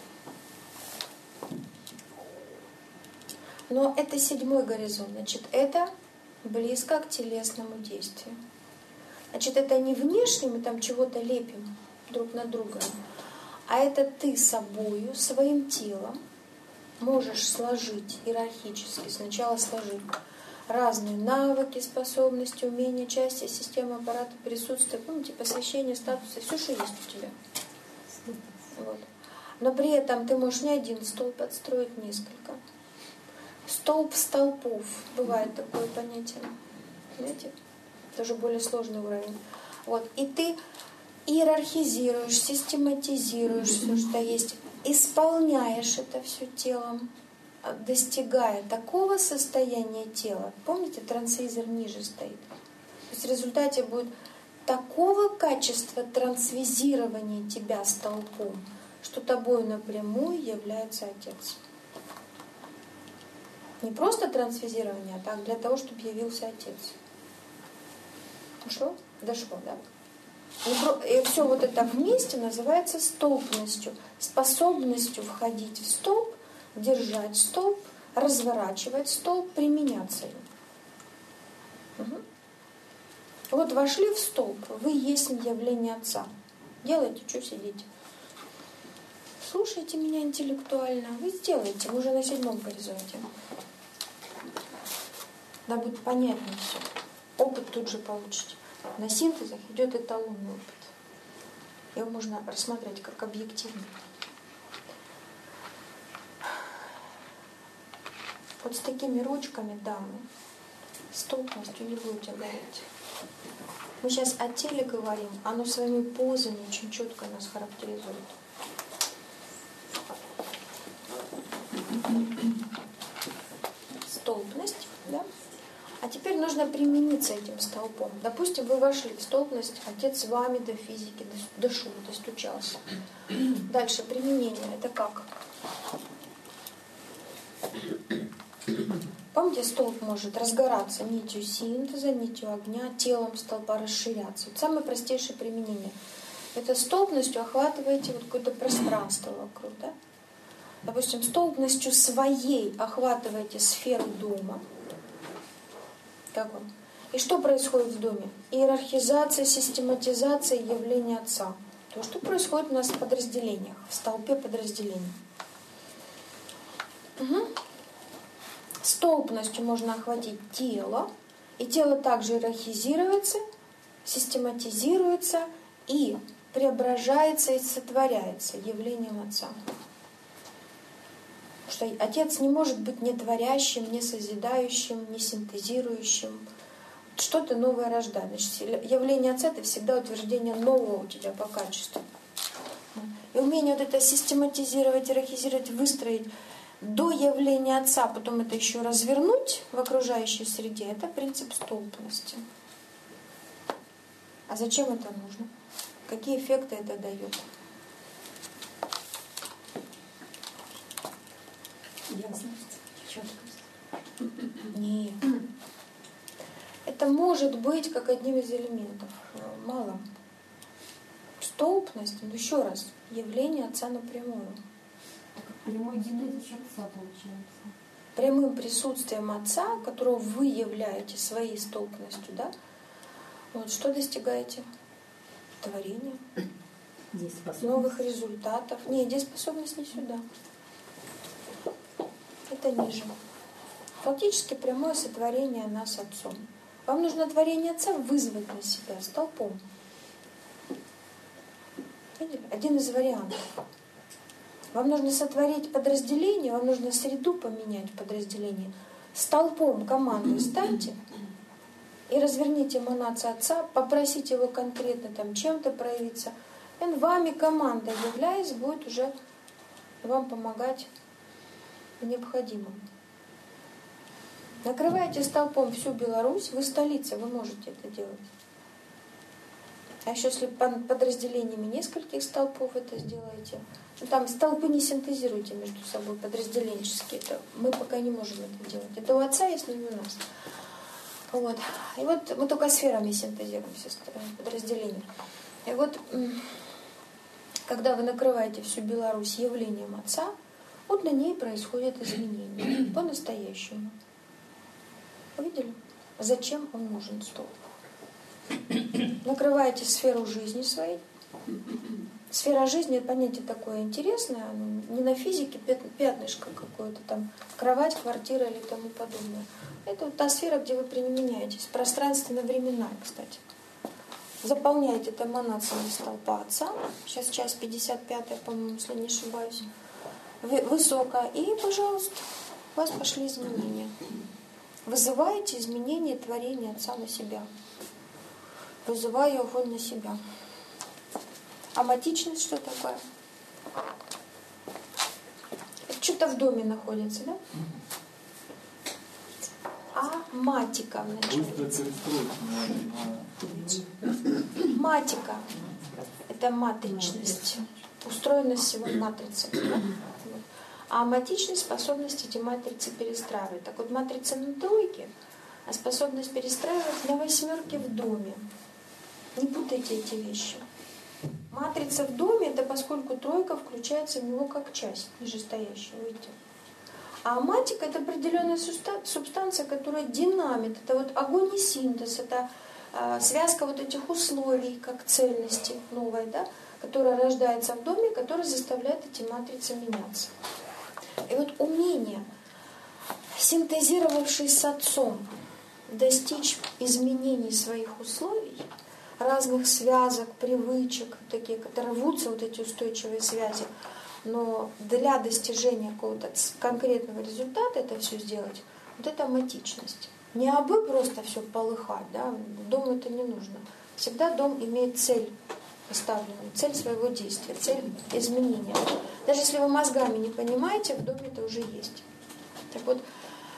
Но это 7-й горизонт. Значит, это близко к телесному действию. Значит, это не внешне мы там чего-то лепим друг на друга, а это ты собою, своим телом можешь сложить иерархически, сначала сложить разные навыки, способности, умения, части, системы, аппарата, присутствия, помните, посвящение, статусы, все, что есть у тебя. Вот. Но при этом ты можешь не один столб отстроить, несколько. Столб столпов, бывает такое понятие. Знаете? Это уже более сложный уровень. Вот. И ты иерархизируешь, систематизируешь все, что есть, исполняешь это все телом, достигая такого состояния тела. Помните, трансвизор ниже стоит. То есть в результате будет такого качества трансвизирования тебя столпом, что тобой напрямую является Отец. Не просто трансвизирование, а так для того, чтобы явился Отец. Дошло? Дошло, да? И все вот это вместе называется столпностью, способностью входить в столб, держать столб, разворачивать столб, применяться им. Угу. Вот вошли в столб, вы есть явление Отца. Делайте, что сидите. Слушайте меня интеллектуально, вы сделаете, вы уже на 7-м горизонте. Да будет понятнее все. Опыт тут же получите. На синтезах идет эталонный опыт. Его можно рассмотреть как объективный. Вот с такими ручками, дамы, столпностью не будете говорить. Мы сейчас о теле говорим, оно своими позами очень четко нас характеризует. столпность, да? А теперь нужно примениться этим столпом. Допустим, вы вошли в столпность, отец с вами до физики дошел, достучался. Дальше применение. Это как? Помните, столб может разгораться нитью синтеза, нитью огня, телом столба расширяться. Вот самое простейшее применение. Это столбностью охватываете вот какое-то пространство вокруг, да? Допустим, столбностью своей охватываете сферу дома. Как он? И что происходит в доме? Иерархизация, систематизация явления Отца. То, что происходит у нас в подразделениях, в столпе подразделений. Угу. Столпностью можно охватить тело, и тело также иерархизируется, систематизируется и преображается и сотворяется явлением Отца. Потому что Отец не может быть не творящим, не созидающим, не синтезирующим. Что-то новое рождает. Значит, явление Отца — это всегда утверждение нового у тебя по качеству. И умение вот это систематизировать, иерархизировать, выстроить до явления Отца, потом это еще развернуть в окружающей среде, это принцип столпности. А зачем это нужно? Какие эффекты это дает? Ясность, четкость. Нет. Это может быть как одним из элементов. Мало. Столпность, ну еще раз, явление Отца напрямую. Прямой генетик Отца получается. Прямым присутствием Отца, которого вы являете своей столпностью, да? Вот что достигаете? Творение. Новых результатов. Нет, дееспособность не сюда. Это ниже. Фактически прямое сотворение нас Отцом. Вам нужно творение Отца вызвать на себя столпом. Видели? Один из вариантов. Вам нужно сотворить подразделение, вам нужно среду поменять в подразделении. Столпом команды станьте и разверните эманацию Отца, попросите его конкретно там чем-то проявиться. И он вами, команда являясь, будет уже вам помогать в необходимом. Накрывайте столпом всю Беларусь, вы столица, вы можете это делать. А еще если подразделениями нескольких столпов это сделаете, там столпы не синтезируйте между собой подразделенческие, это мы пока не можем это делать. Это у Отца есть, но не у нас. Вот. И вот мы только сферами синтезируем все подразделения. И вот когда вы накрываете всю Беларусь явлением Отца, вот на ней происходят изменения по-настоящему. Увидели? Зачем он нужен столб? Накрываете сферу жизни своей. Сфера жизни — это понятие такое интересное, не на физике пятнышко какое-то там, кровать, квартира или тому подобное. Это вот та сфера, где вы применяетесь, пространственно-временная, кстати. Заполняете это эманациями столпа Отца. Сейчас час 55, по-моему, если не ошибаюсь. Высокая. И, пожалуйста, у вас пошли изменения. Вызываете изменения творения Отца на себя. Вызываю огонь на себя. Аматичность что такое? Это что-то в доме находится, да? Аматика вначале. Матика — это матричность. Устроенность всего матрицы. Да? А аматичность — способность эти матрицы перестраивать. Так вот, матрица на тройке, а способность перестраивать на восьмерке в доме. Не путайте эти вещи. Матрица в доме — это поскольку тройка включается в него как часть нижестоящая, видите. А аматика — это определенная субстанция, которая динамит. Это вот огонь и синтез, это связка вот этих условий, как цельности новой, да, которая рождается в доме, которая заставляет эти матрицы меняться. И вот умение, синтезировавшись с Отцом, достичь изменений своих условий, разных связок, привычек, такие, которые рвутся, вот эти устойчивые связи, но для достижения какого-то конкретного результата это все сделать, вот это аматичность. Не абы просто все полыхать, да, дому это не нужно. Всегда дом имеет цель поставленную, цель своего действия, цель изменения. Даже если вы мозгами не понимаете, в доме это уже есть. Так вот,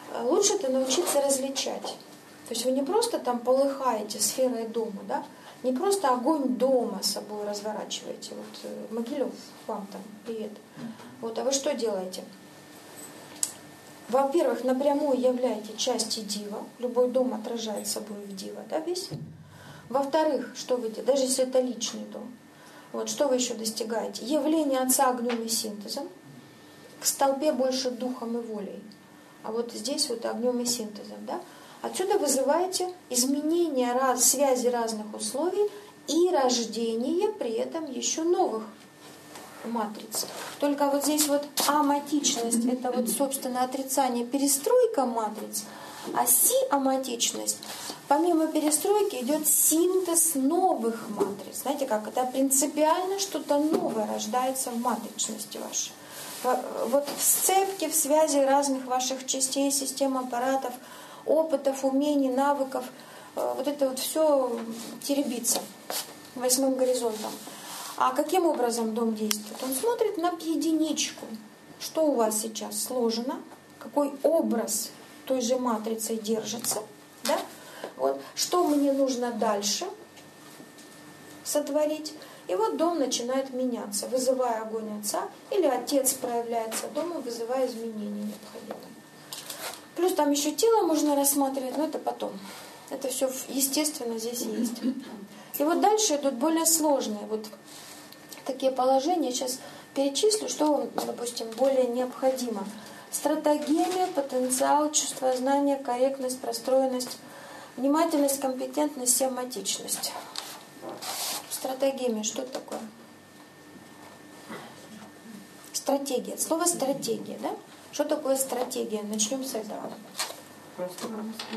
лучше-то научиться различать. То есть вы не просто там полыхаете сферой дома, да? Не просто огонь дома с собой разворачиваете. Вот Могилев вам там, привет. Вот, а вы что делаете? Во-первых, напрямую являете частью дива. Любой дом отражает собой в дива, да, весь? Во-вторых, что вы делаете? Даже если это личный дом. Вот, что вы еще достигаете? Явление Отца огнем и синтезом. К столпе больше духом и волей. А вот здесь вот огнем и синтезом, да? Отсюда вызываете изменение связи разных условий и рождение при этом еще новых матриц. Только вот здесь вот аматичность, это вот, собственно, отрицание, перестройка матриц, а сиаматичность, помимо перестройки, идет синтез новых матриц. Знаете как? Это принципиально что-то новое рождается в матричности вашей. Вот в сцепке, в связи разных ваших частей, систем аппаратов, опытов, умений, навыков, вот это вот все теребится восьмым горизонтом. А каким образом дом действует? Он смотрит на единичку. Что у вас сейчас сложено? Какой образ той же матрицей держится? Да? Вот. Что мне нужно дальше сотворить? И вот дом начинает меняться, вызывая огонь Отца, или Отец проявляется домом, вызывая изменения необходимые. Плюс там еще тело можно рассматривать, но это потом. Это все естественно здесь есть. И вот дальше идут более сложные вот такие положения. Сейчас перечислю, что вам, допустим, более необходимо. Стратегемия, потенциал, чувство знания, корректность, простроенность, внимательность, компетентность, сиаматичность. Стратегемия, что это такое? Стратегия. Слово стратегия, да? Что такое стратегия? Начнем с этого. Просто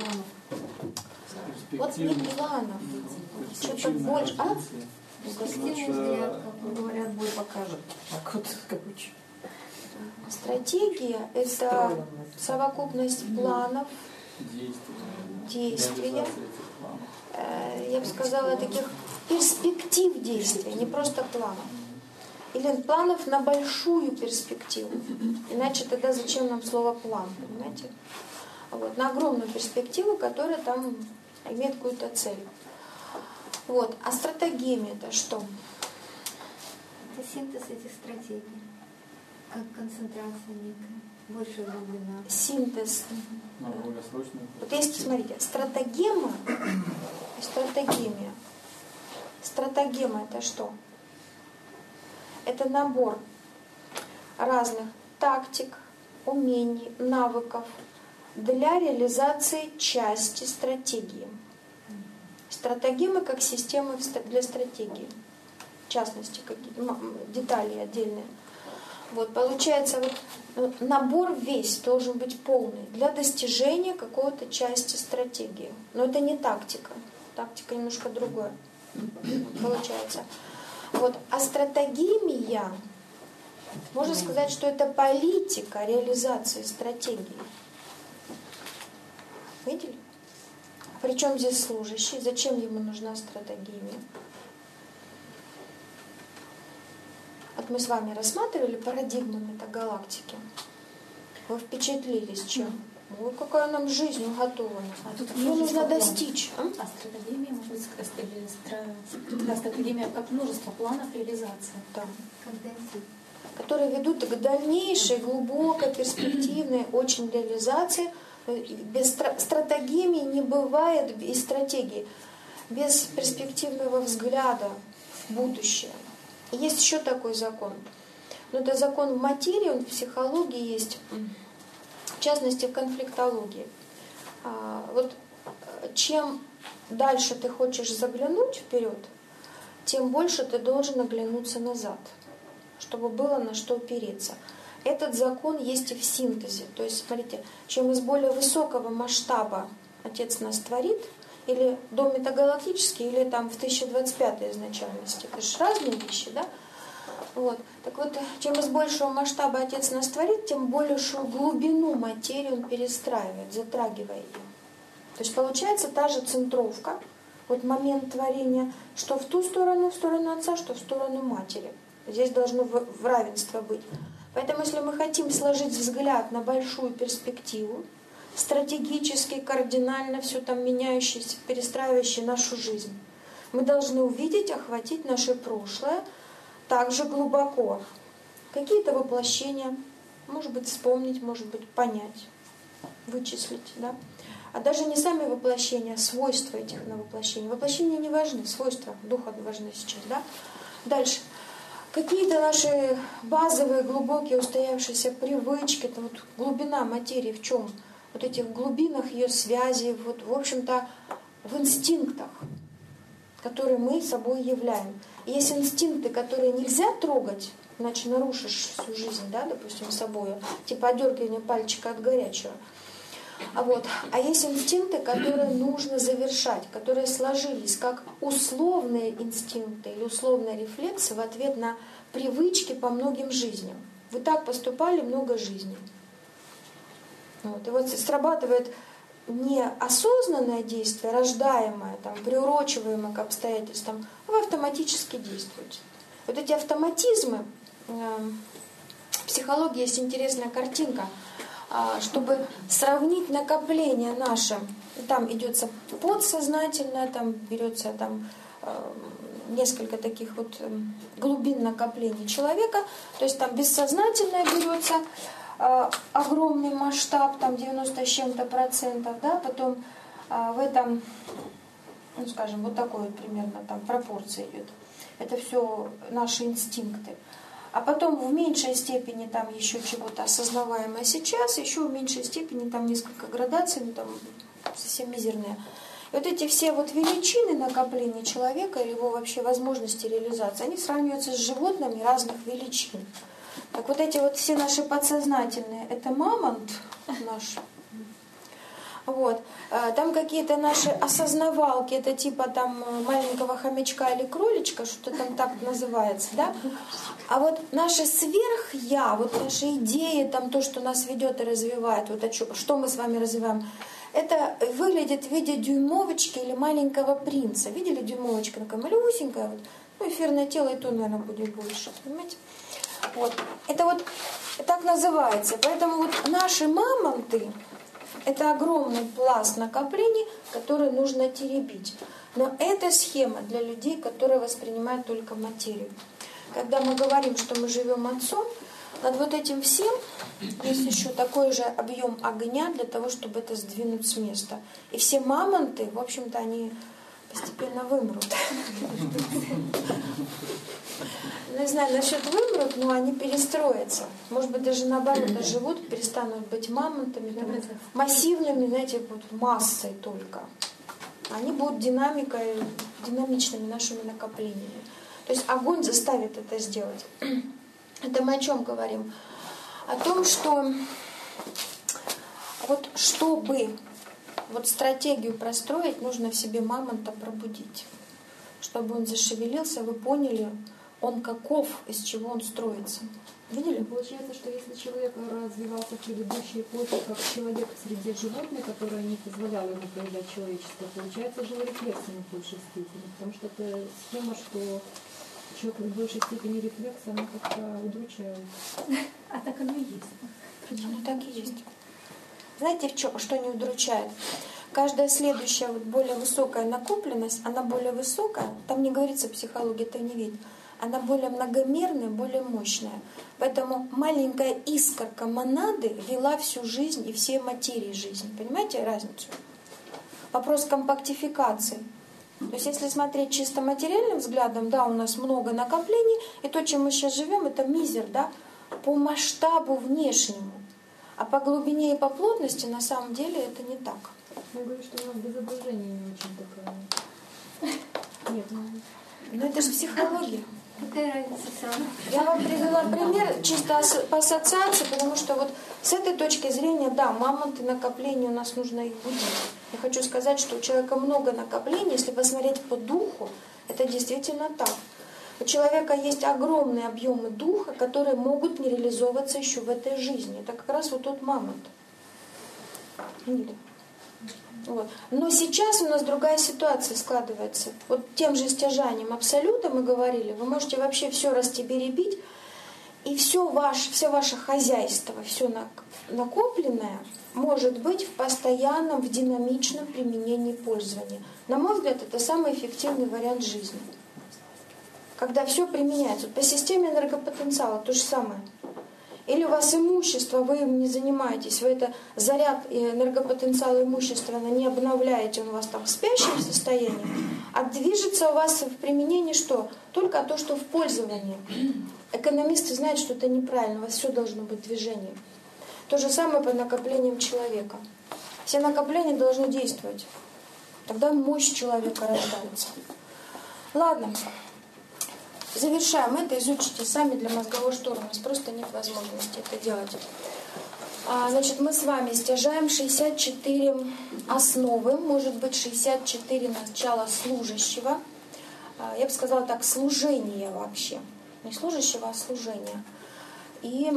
Вот не планов. Что-то больше. А? Перспективный взгляд, как говорят, бой покажет. Так вот, короче. Стратегия – это совокупность планов, действия. Я бы сказала, таких перспектив действия, не просто планов. Или планов на большую перспективу. Иначе тогда зачем нам слово план, понимаете? Вот, на огромную перспективу, которая там имеет какую-то цель. Вот. А стратегемия это что? Это синтез этих стратегий. Как концентрация некая, больше углублена. Синтез. На более срочную. Вот есть, смотрите, стратегема и стратегемия. Стратегема это что? Это набор разных тактик, умений, навыков для реализации части стратегии. Стратегемы как системы для стратегии. В частности, какие-то детали отдельные. Вот, получается, вот, набор весь должен быть полный для достижения какой-то части стратегии. Но это не тактика. Тактика немножко другое. Получается. Вот. А стратегемия, можно сказать, что это политика реализации стратегии. Видели? Причем здесь служащий? Зачем ему нужна стратегемия? Вот мы с вами рассматривали парадигмы метагалактики. Вы впечатлились чем? Ой, какая нам жизнь уготована. А тут Что нужно достичь? А стратегемия, может быть, стратегемия как множество планов реализации. Да. Конденсит. Которые ведут к дальнейшей, глубокой, перспективной очень реализации. Без стратегемии не бывает и стратегии. Без перспективного взгляда в будущее. И есть еще такой закон. Но это закон в материи, он в психологии есть, в частности в конфликтологии. Вот чем дальше ты хочешь заглянуть вперед, тем больше ты должен оглянуться назад, чтобы было на что опереться. Этот закон есть и в синтезе. То есть, смотрите, чем из более высокого масштаба Отец нас творит, или дом метагалактический, или там в 1025 изначальности. Это же разные вещи, да? Вот. Так вот, чем из большего масштаба Отец нас творит, тем большую глубину материи Он перестраивает, затрагивая ее. То есть получается та же центровка, вот момент творения, что в ту сторону, в сторону Отца, что в сторону Матери. Здесь должно в равенство быть. Поэтому, если мы хотим сложить взгляд на большую перспективу, стратегически, кардинально все там меняющееся, перестраивающее нашу жизнь. Мы должны увидеть, охватить наше прошлое также глубоко. Какие-то воплощения, может быть, вспомнить, может быть, понять, вычислить, да? А даже не сами воплощения, а свойства этих воплощений. Воплощения не важны, свойства духа важны сейчас, да? Дальше. Какие-то наши базовые, глубокие, устоявшиеся привычки, это вот глубина материи в чем? Вот этих глубинах ее связи, вот, в общем-то, в инстинктах, которые мы собой являем. И есть инстинкты, которые нельзя трогать, иначе нарушишь всю жизнь, да, допустим, собой, типа одергивание пальчика от горячего. А есть инстинкты, которые нужно завершать, которые сложились как условные инстинкты или условные рефлексы в ответ на привычки по многим жизням. Вы так поступали много жизней. И вот срабатывает неосознанное действие, рождаемое, там, приурочиваемое к обстоятельствам, вы автоматически действуете. Вот эти автоматизмы, в психологии есть интересная картинка, чтобы сравнить накопление наше. Там идется подсознательное, там берется несколько таких вот глубин накоплений человека, то есть там бессознательное берется, огромный масштаб, там 90 с чем-то %, да, потом в этом, ну скажем, вот такой вот примерно там пропорция идет. Это все наши инстинкты. А потом в меньшей степени там еще чего-то осознаваемое сейчас, еще в меньшей степени там несколько градаций, ну, там совсем мизерные. И вот эти все вот величины накопления человека или его вообще возможности реализации, они сравниваются с животными разных величин. Так вот эти вот все наши подсознательные, это мамонт наш. Вот. Там какие-то наши осознавалки, это типа там маленького хомячка или кроличка, что-то там так называется, да? А вот наше сверх-я, вот наши идеи, там то, что нас ведет и развивает, вот что мы с вами развиваем, это выглядит в виде дюймовочки или маленького принца. Видели дюймовочка, такая малюсенькая, вот, ну, эфирное тело и то, наверное, будет больше, понимаете? Вот. Это вот так называется. Поэтому вот наши мамонты, это огромный пласт накоплений, который нужно теребить. Но это схема для людей, которые воспринимают только материю. Когда мы говорим, что мы живем отцом, над вот этим всем есть еще такой же объем огня для того, чтобы это сдвинуть с места. И все мамонты, в общем-то, они постепенно вымрут. Не знаю, насчет вымрут, но они перестроятся. Может быть, даже наоборот доживут, перестанут быть мамонтами, там, массивными, знаете, вот массой только. Они будут динамичными нашими накоплениями. То есть огонь заставит это сделать. Это мы о чем говорим? О том, что вот чтобы вот стратегию простроить, нужно в себе мамонта пробудить. Чтобы он зашевелился, вы поняли, он каков, из чего он строится. Видели? Получается, что если человек развивался в предыдущей эпохе как человек среди животных, которое не позволяло ему проявлять человечество, получается, жил рефлексами в большей степени. Потому что это схема, что человек в большей степени рефлекса, она как-то удручает. А так оно и есть. Оно так и есть. Знаете, что не удручает? Каждая следующая вот более высокая накопленность, она более высокая, там не говорится психология, это не видно, она более многомерная, более мощная. Поэтому маленькая искорка монады вела всю жизнь и все материи жизни. Понимаете разницу? Вопрос компактификации. То есть если смотреть чисто материальным взглядом, да, у нас много накоплений, и то, чем мы сейчас живем, это мизер, да, по масштабу внешнему. А по глубине и по плотности на самом деле это не так. Я говорю, что у нас без изображения не очень такая. Нет, но это же психология. Какая разница сама? Я вам привела пример чисто по ассоциации, потому что вот с этой точки зрения, да, мамонты накопления у нас нужно их будить. Я хочу сказать, что у человека много накоплений, если посмотреть по духу, это действительно так. У человека есть огромные объемы духа, которые могут не реализовываться еще в этой жизни. Это как раз вот тот мамонт. Видели? Вот. Но сейчас у нас другая ситуация складывается. Вот тем же стяжанием абсолюта мы говорили, вы можете вообще все растеребить, и все ваше хозяйство, все накопленное может быть в постоянном, в динамичном применении пользования. На мой взгляд, это самый эффективный вариант жизни. Когда все применяется. По системе энергопотенциала то же самое. Или у вас имущество, вы им не занимаетесь, вы это заряд энергопотенциала имущества не обновляете, он у вас там в спящем состоянии, а движется у вас в применении что? Только то, что в пользовании. Экономисты знают, что это неправильно, у вас все должно быть в движении. То же самое по накоплениям человека. Все накопления должны действовать. Тогда мощь человека рождается. Ладно. Завершаем это, изучите сами для мозгового штурма. У нас просто нет возможности это делать. Значит, мы с вами стяжаем 64 основы, может быть 64 начала служащего. Я бы сказала так, служение вообще. Не служащего, а служения. И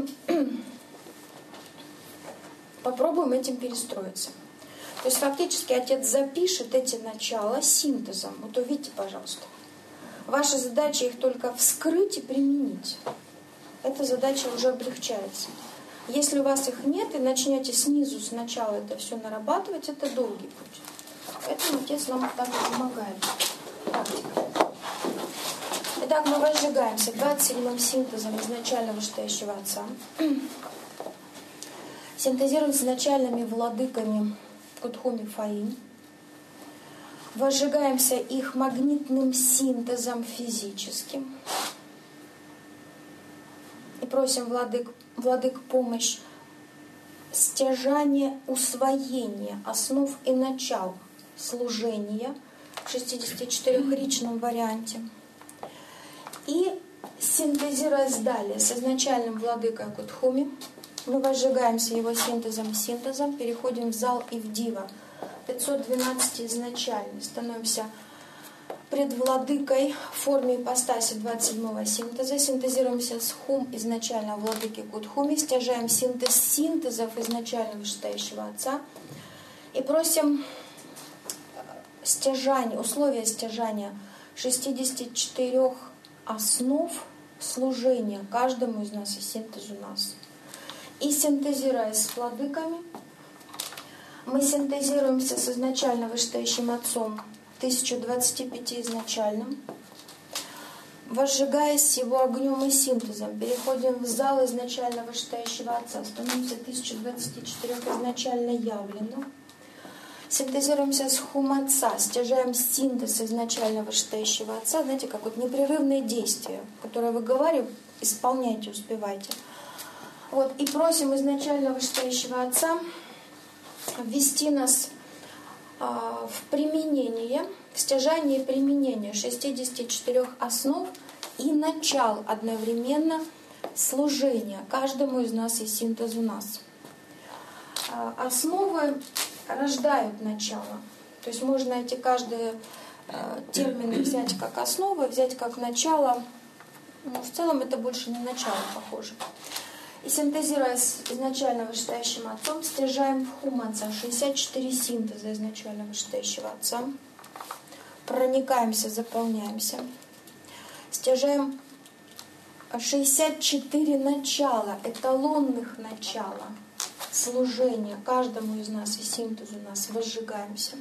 попробуем этим перестроиться. То есть фактически отец запишет эти начала синтезом. Вот увидите, пожалуйста. Ваша задача их только вскрыть и применить. Эта задача уже облегчается. Если у вас их нет, и начнете снизу сначала это все нарабатывать, это долгий путь. Поэтому отец нам так и помогает. Практика. Итак, мы возжигаемся 27-м синтезом изначально вышестоящего отца. Синтезируем с начальными владыками Кутхуми Фаи. Возжигаемся их магнитным синтезом физическим. И просим владык помощь стяжания усвоения основ и начал служения в 64-ричном варианте. И синтезируясь далее с изначальным владыкой Кутхуми, мы возжигаемся его синтезом, переходим в зал и в дива. 512 изначально. Становимся предвладыкой в форме ипостаси 27-го синтеза. Синтезируемся с хум изначально владыки Кутхуми. Стяжаем синтез синтезов изначально вышестоящего отца. И просим условия стяжания 64 основ служения каждому из нас и синтезу нас. И синтезируясь с владыками, мы синтезируемся с изначально вышестоящим отцом 1025 изначальным, возжигаясь его огнем и синтезом, переходим в зал изначально вышестоящего отца, становимся 1024 изначально явленным, синтезируемся с хум отца, стяжаем синтез изначально вышестоящего отца, знаете, как вот непрерывные действия, которые выговариваю, исполняйте, успевайте. Вот, и просим изначально вышестоящего отца ввести нас в применение, в стяжание и применение 64 основ и начал одновременно служения каждому из нас и синтезу нас. Основы рождают начало. То есть можно эти каждые термины взять как основы, взять как начало. Но в целом это больше не начало похоже. И синтезируя с изначально вышестоящим отцом, стяжаем в хум отца 64 синтеза изначально вышестоящего отца. Проникаемся, заполняемся. Стяжаем 64 начала, эталонных начала служения каждому из нас и синтезу нас. Возжигаемся.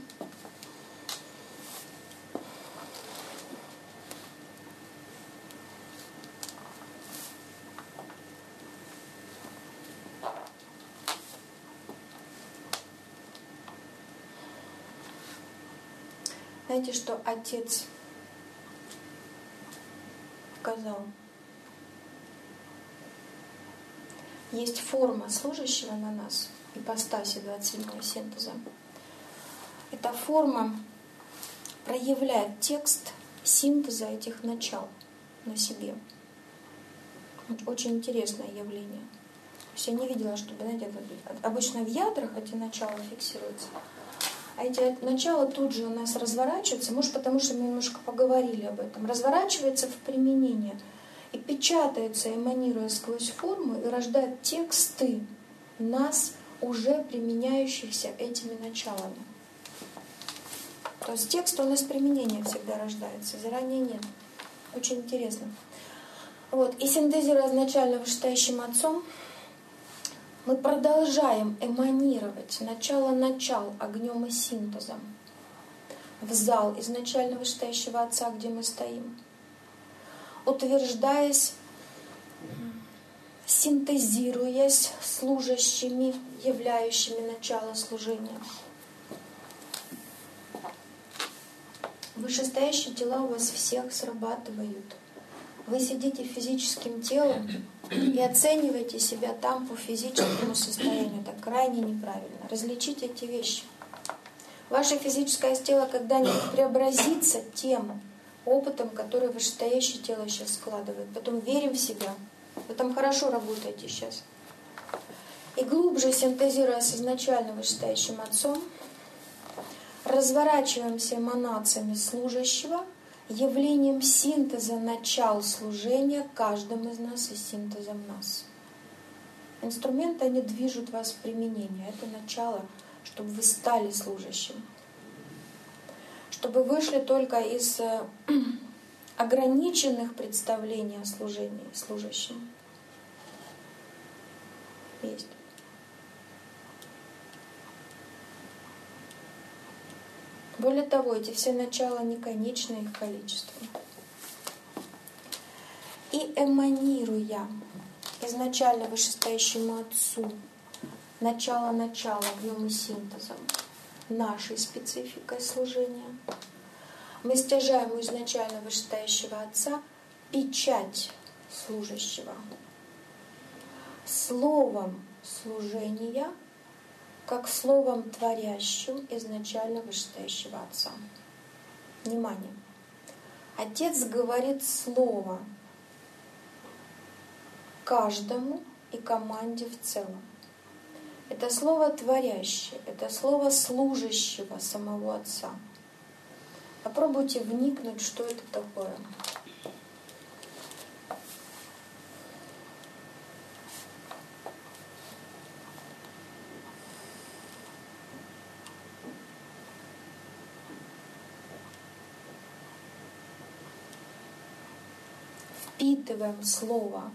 Знаете, что отец сказал? Есть форма служащего на нас, ипостаси 27-го синтеза. Эта форма проявляет текст синтеза этих начал на себе. Очень интересное явление. То есть я не видела, чтобы, знаете, обычно в ядрах эти начала фиксируются. А эти начала тут же у нас разворачиваются, может, потому что мы немножко поговорили об этом, разворачивается в применение и печатается, эманируя сквозь форму, и рождает тексты нас, уже применяющихся этими началами. То есть текст, он из применения всегда рождается, заранее нет. Очень интересно. Вот. И синтезируя изначально вышестоящим отцом, Мы продолжаем эманировать начало-начал огнем и синтезом в зал изначально вышестоящего Отца, где мы стоим, утверждаясь, синтезируясь служащими, являющими начало служения. Вышестоящие тела у вас всех срабатывают. Вы сидите физическим телом и оцениваете себя там по физическому состоянию. Это крайне неправильно. Различите эти вещи. Ваше физическое тело когда-нибудь преобразится тем опытом, который вышестоящее тело сейчас складывает. Потом верим в себя. Вы там хорошо работаете сейчас. И глубже синтезируя с изначально вышестоящим Отцом, разворачиваемся эманациями служащего, явлением синтеза начал служения каждым из нас и синтезом нас. Инструменты, они движут вас в применение. Это начало, чтобы вы стали служащим. Чтобы вышли только из ограниченных представлений о служении служащим. Есть. Более того, эти все начала не конечны их количеством. И эманируя изначально вышестоящему Отцу начало-начало огнем и синтезом нашей спецификой служения, мы стяжаем у изначально вышестоящего Отца печать служащего словом служения, как словом творящим изначально вышестоящего Отца. Внимание! Отец говорит слово каждому и команде в целом. Это слово творящее, это слово служащего самого Отца. Попробуйте вникнуть, что это такое. Впитываем слово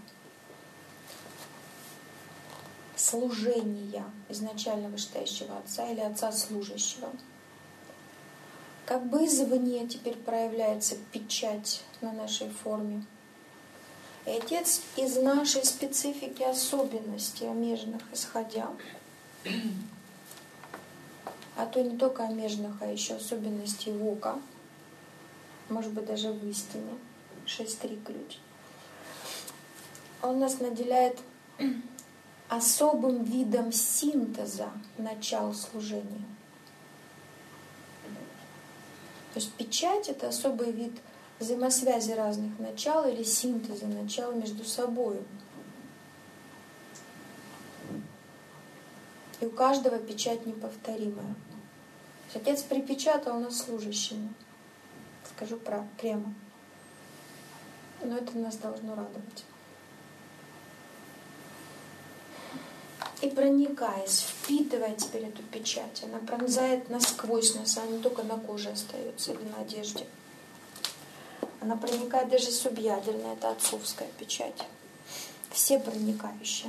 служения изначально вышестоящего Отца или Отца служащего. Как бы извне теперь проявляется печать на нашей форме. И Отец из нашей специфики особенностей омежных исходя, а то не только омежных, а еще особенностей вока, может быть даже в истине, 6.3 ключ. Он нас наделяет особым видом синтеза начал служения. То есть печать — это особый вид взаимосвязи разных начал или синтеза начал между собой. И у каждого печать неповторимая. Отец припечатал нас служащими. Скажу прямо. Но это нас должно радовать. И проникаясь, впитывая теперь эту печать, она пронзает насквозь нас, она не только на коже остается или на одежде. Она проникает даже субъядерно, это отцовская печать. Все проникающие.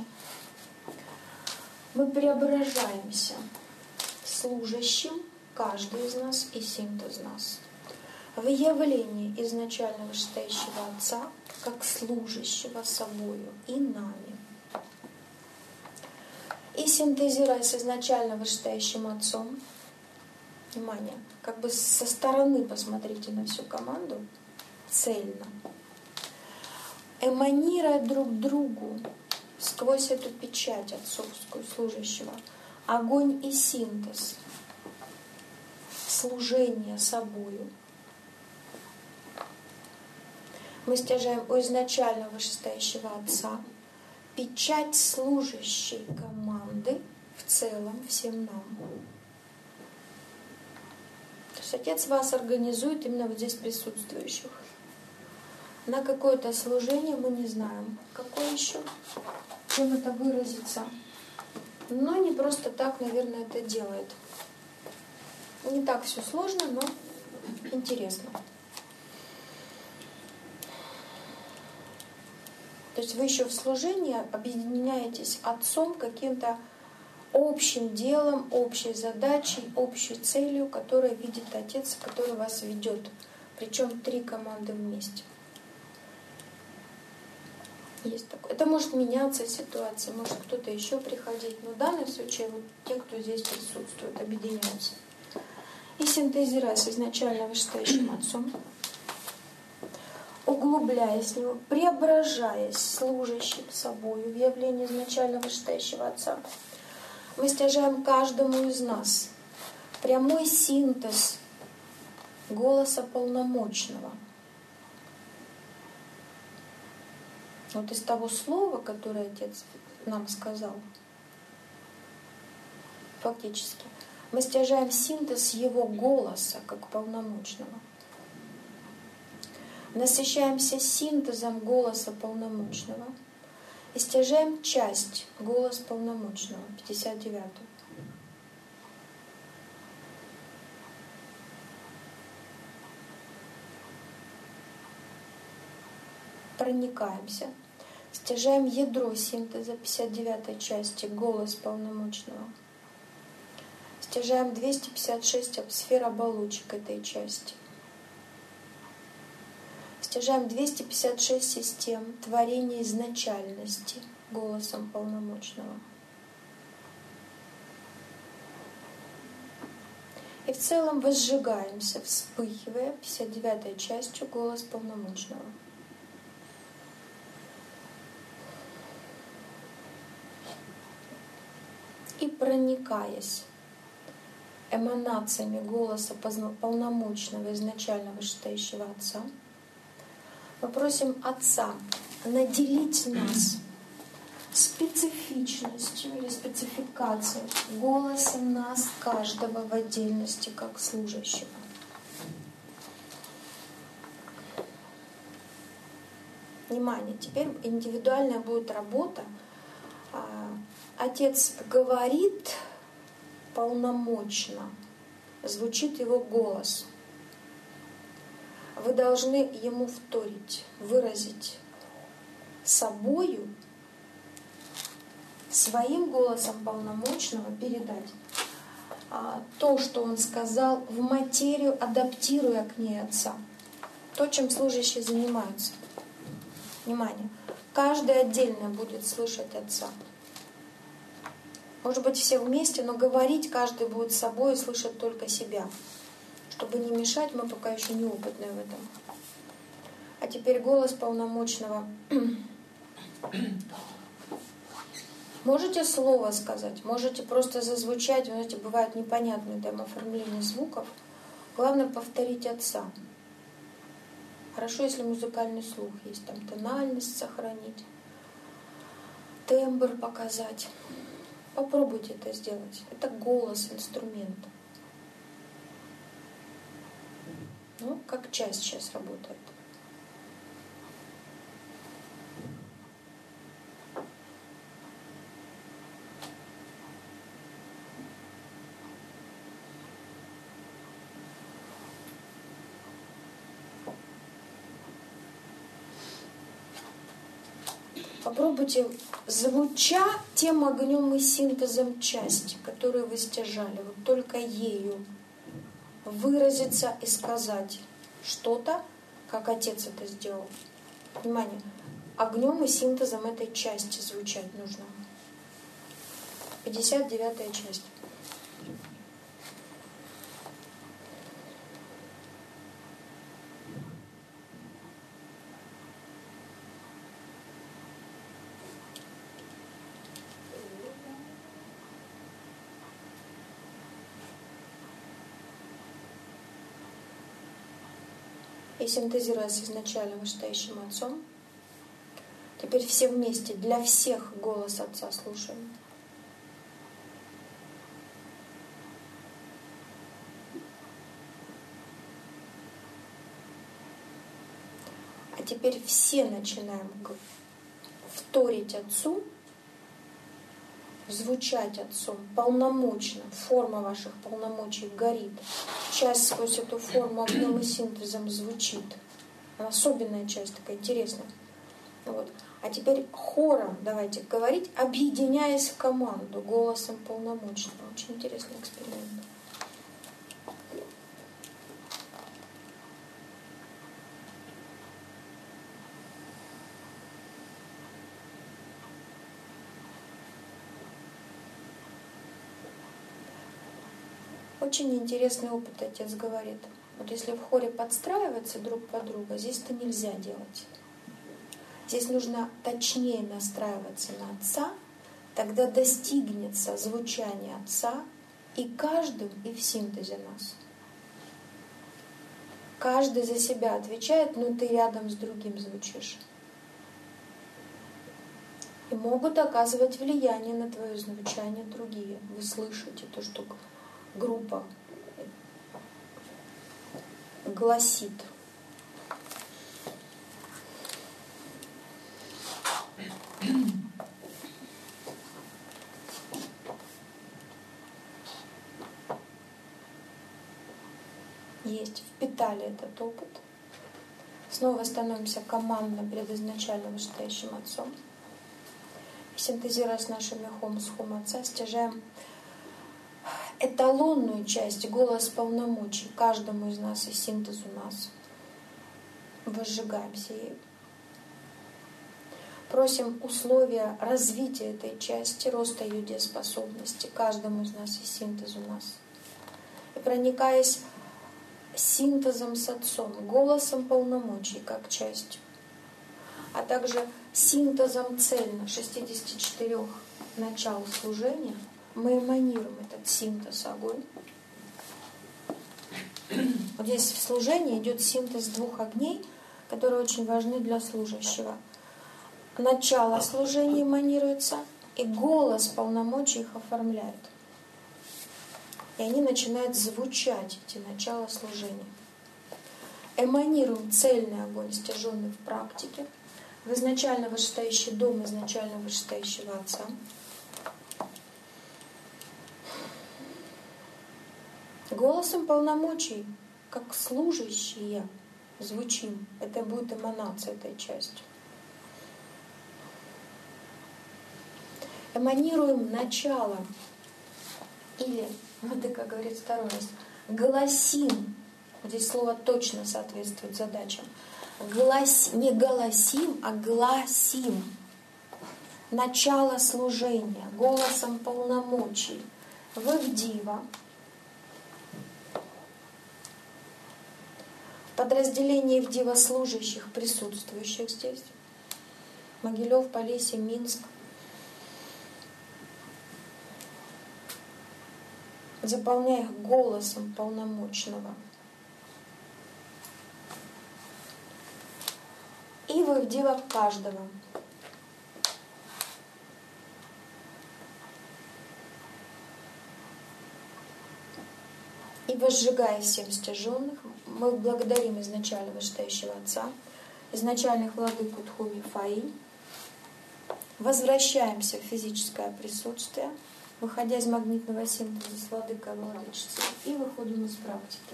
Мы преображаемся служащим, каждый из нас и синтез нас, в явлении изначально вышестоящего Отца, как служащего собою и нами. И синтезируя с изначально вышестоящим Отцом, внимание, как бы со стороны посмотрите на всю команду, цельно, эманируя друг другу сквозь эту печать отцовскую служащего, огонь и синтез, служение собою. Мы стяжаем у изначально вышестоящего Отца печать служащей команды в целом всем нам. То есть Отец вас организует именно вот здесь присутствующих на какое-то служение, мы не знаем, какое еще, чем это выразится. Но не просто так, наверное, это делает. Не так все сложно, но интересно. То есть вы еще в служении объединяетесь Отцом каким-то общим делом, общей задачей, общей целью, которую видит Отец, который вас ведет. Причем 3 команды вместе. Есть такое. Это может меняться ситуация, может кто-то еще приходить. Но в данном случае вот те, кто здесь присутствует, объединяются. И синтезируясь изначально вышестоящим Отцом, углубляясь в него, преображаясь служащим собою в явлении изначально вышестоящего Отца, мы стяжаем каждому из нас прямой синтез голоса полномочного. Вот из того слова, которое Отец нам сказал, фактически, мы стяжаем синтез Его голоса как полномочного. Насыщаемся синтезом голоса полномочного и стяжаем часть голос полномочного, 59-ю. Проникаемся, стяжаем ядро синтеза 59-й части, голос полномочного. Стяжаем 256 сфер оболочек этой части. Стяжаем 256 систем творения изначальности голосом полномочного. И в целом возжигаемся, вспыхивая 59-й частью голос полномочного. И проникаясь эманациями голоса полномочного изначально вышестоящего Отца, мы просим Отца наделить нас специфичностью или спецификацией голоса нас, каждого в отдельности, как служащего. Внимание, теперь индивидуальная будет работа. Отец говорит полномочно, звучит Его голос. Вы должны Ему вторить, выразить собою, своим голосом полномочного передать то, что Он сказал, в материю, адаптируя к ней Отца. То, чем служащие занимаются. Внимание! Каждый отдельно будет слышать Отца. Может быть, все вместе, но говорить каждый будет с собой и слышать только себя. Чтобы не мешать, мы пока еще неопытные в этом. А теперь голос полномочного. Можете слово сказать, можете просто зазвучать. Вы знаете, бывает непонятное там оформление звуков. Главное повторить Отца. Хорошо, если музыкальный слух есть, там тональность сохранить, тембр показать. Попробуйте это сделать. Это голос, инструмент. Ну, как часть сейчас работает. Попробуйте, звуча тем огнем и синтезом части, которую вы стяжали, вот только ею выразиться и сказать что-то, как Отец это сделал. Внимание, огнем и синтезом этой части звучать нужно. 59-я часть. И синтезируясь изначально вышестоящим Отцом, теперь все вместе, для всех голос Отца слушаем. А теперь все начинаем вторить Отцу, звучать Отцом полномочно. Форма ваших полномочий горит. Часть сквозь эту форму огнем и синтезом звучит. Она особенная часть, такая интересная. Вот. А теперь хором давайте говорить, объединяясь в команду голосом полномочного. Очень интересный эксперимент. Очень интересный опыт, отец говорит. Вот если в хоре подстраиваться друг под друга, здесь это нельзя делать. Здесь нужно точнее настраиваться на Отца, тогда достигнется звучание Отца и каждым, и в синтезе нас. Каждый за себя отвечает, но ты рядом с другим звучишь. И могут оказывать влияние на твое звучание другие. Вы слышите то, что группа гласит. Есть, впитали этот опыт. Снова становимся командно предизначально вышестоящим Отцом. И синтезируя с нашими хом с хом Отца, стяжаем эталонную часть, голос полномочий каждому из нас и синтезу нас. Возжигаемся ею. Просим условия развития этой части, роста ее дееспособности каждому из нас и синтезу нас. И проникаясь синтезом с Отцом, голосом полномочий как частью, а также синтезом цельно 64 начал служения, мы эманируем этот синтез огонь. Вот здесь в служении идет синтез двух огней, которые очень важны для служащего. Начало служения эманируется, и голос полномочий их оформляет. И они начинают звучать, эти начала служения. Эманируем цельный огонь, стяженный в практике, в изначально вышестоящий дом изначально вышестоящего Отца. Голосом полномочий, как служащие, звучим. Это будет эманация этой части. Эманируем начало. Или, вот и как говорит второй раз, голосим. Здесь слово точно соответствует задачам. Не голосим, а гласим. Начало служения, голосом полномочий. Вывдива. Подразделение Ивдива служащих, присутствующих здесь. Могилев, Полесье, Минск. Заполняя их голосом полномочного. И Ивдива каждого. И возжигая всем стяженных, мы благодарим изначально вышестоящего Отца, изначальных владыку Тхуми Фаи, возвращаемся в физическое присутствие, выходя из магнитного синтеза с владыкой владычицей, и выходим из практики.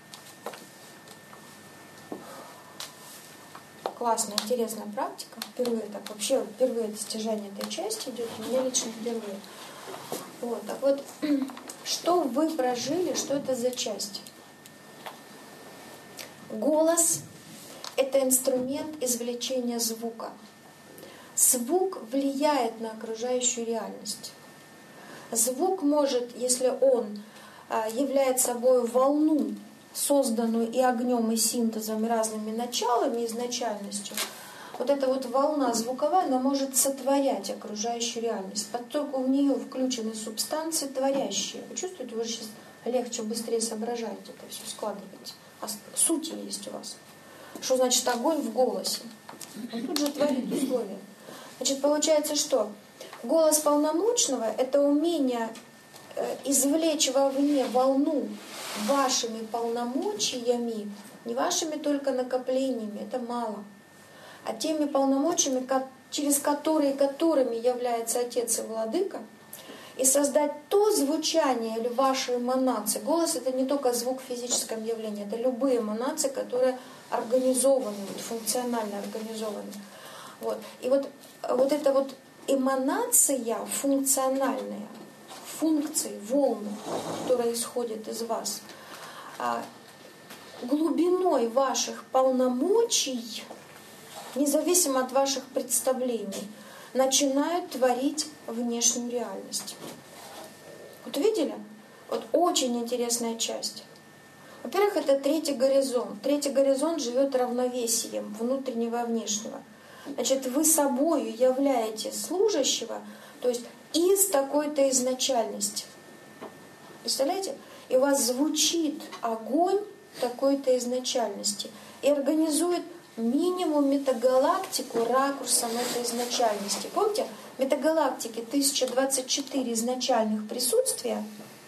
Классная, интересная практика. Впервые так, вообще впервые достижение этой части идет, у меня лично впервые. Вот, так вот, что вы прожили, что это за часть? Голос — это инструмент извлечения звука. Звук влияет на окружающую реальность. Звук может, если он является собой волну, созданную и огнем, и синтезом, и разными началами, изначальностью, вот эта вот волна звуковая, она может сотворять окружающую реальность, поскольку в нее включены субстанции творящие. Вы чувствуете, вы сейчас легче, быстрее соображаете это все, складываете. А суть есть у вас. Что значит огонь в голосе? Он тут же творит условия. Значит, получается, что голос полномочного — это умение извлечь вовне волну вашими полномочиями, не вашими только накоплениями, это мало, а теми полномочиями, через которыми является Отец и Владыка, и создать то звучание или ваши эманации. Голос — это не только звук в физическом явлении, это любые эманации, которые организованы, функционально организованы. Вот. И вот эта вот эманация функциональная, функции, волны, которые исходят из вас, глубиной ваших полномочий, независимо от ваших представлений, начинают творить внешнюю реальность. Вот видели? Вот очень интересная часть. Во-первых, это третий горизонт. Третий горизонт живет равновесием внутреннего и внешнего. Значит, вы собою являете служащего, то есть из такой-то изначальности. Представляете? И у вас звучит огонь такой-то изначальности и организует минимум метагалактику ракурсом этой изначальности. Помните, метагалактики 1024 изначальных присутствия,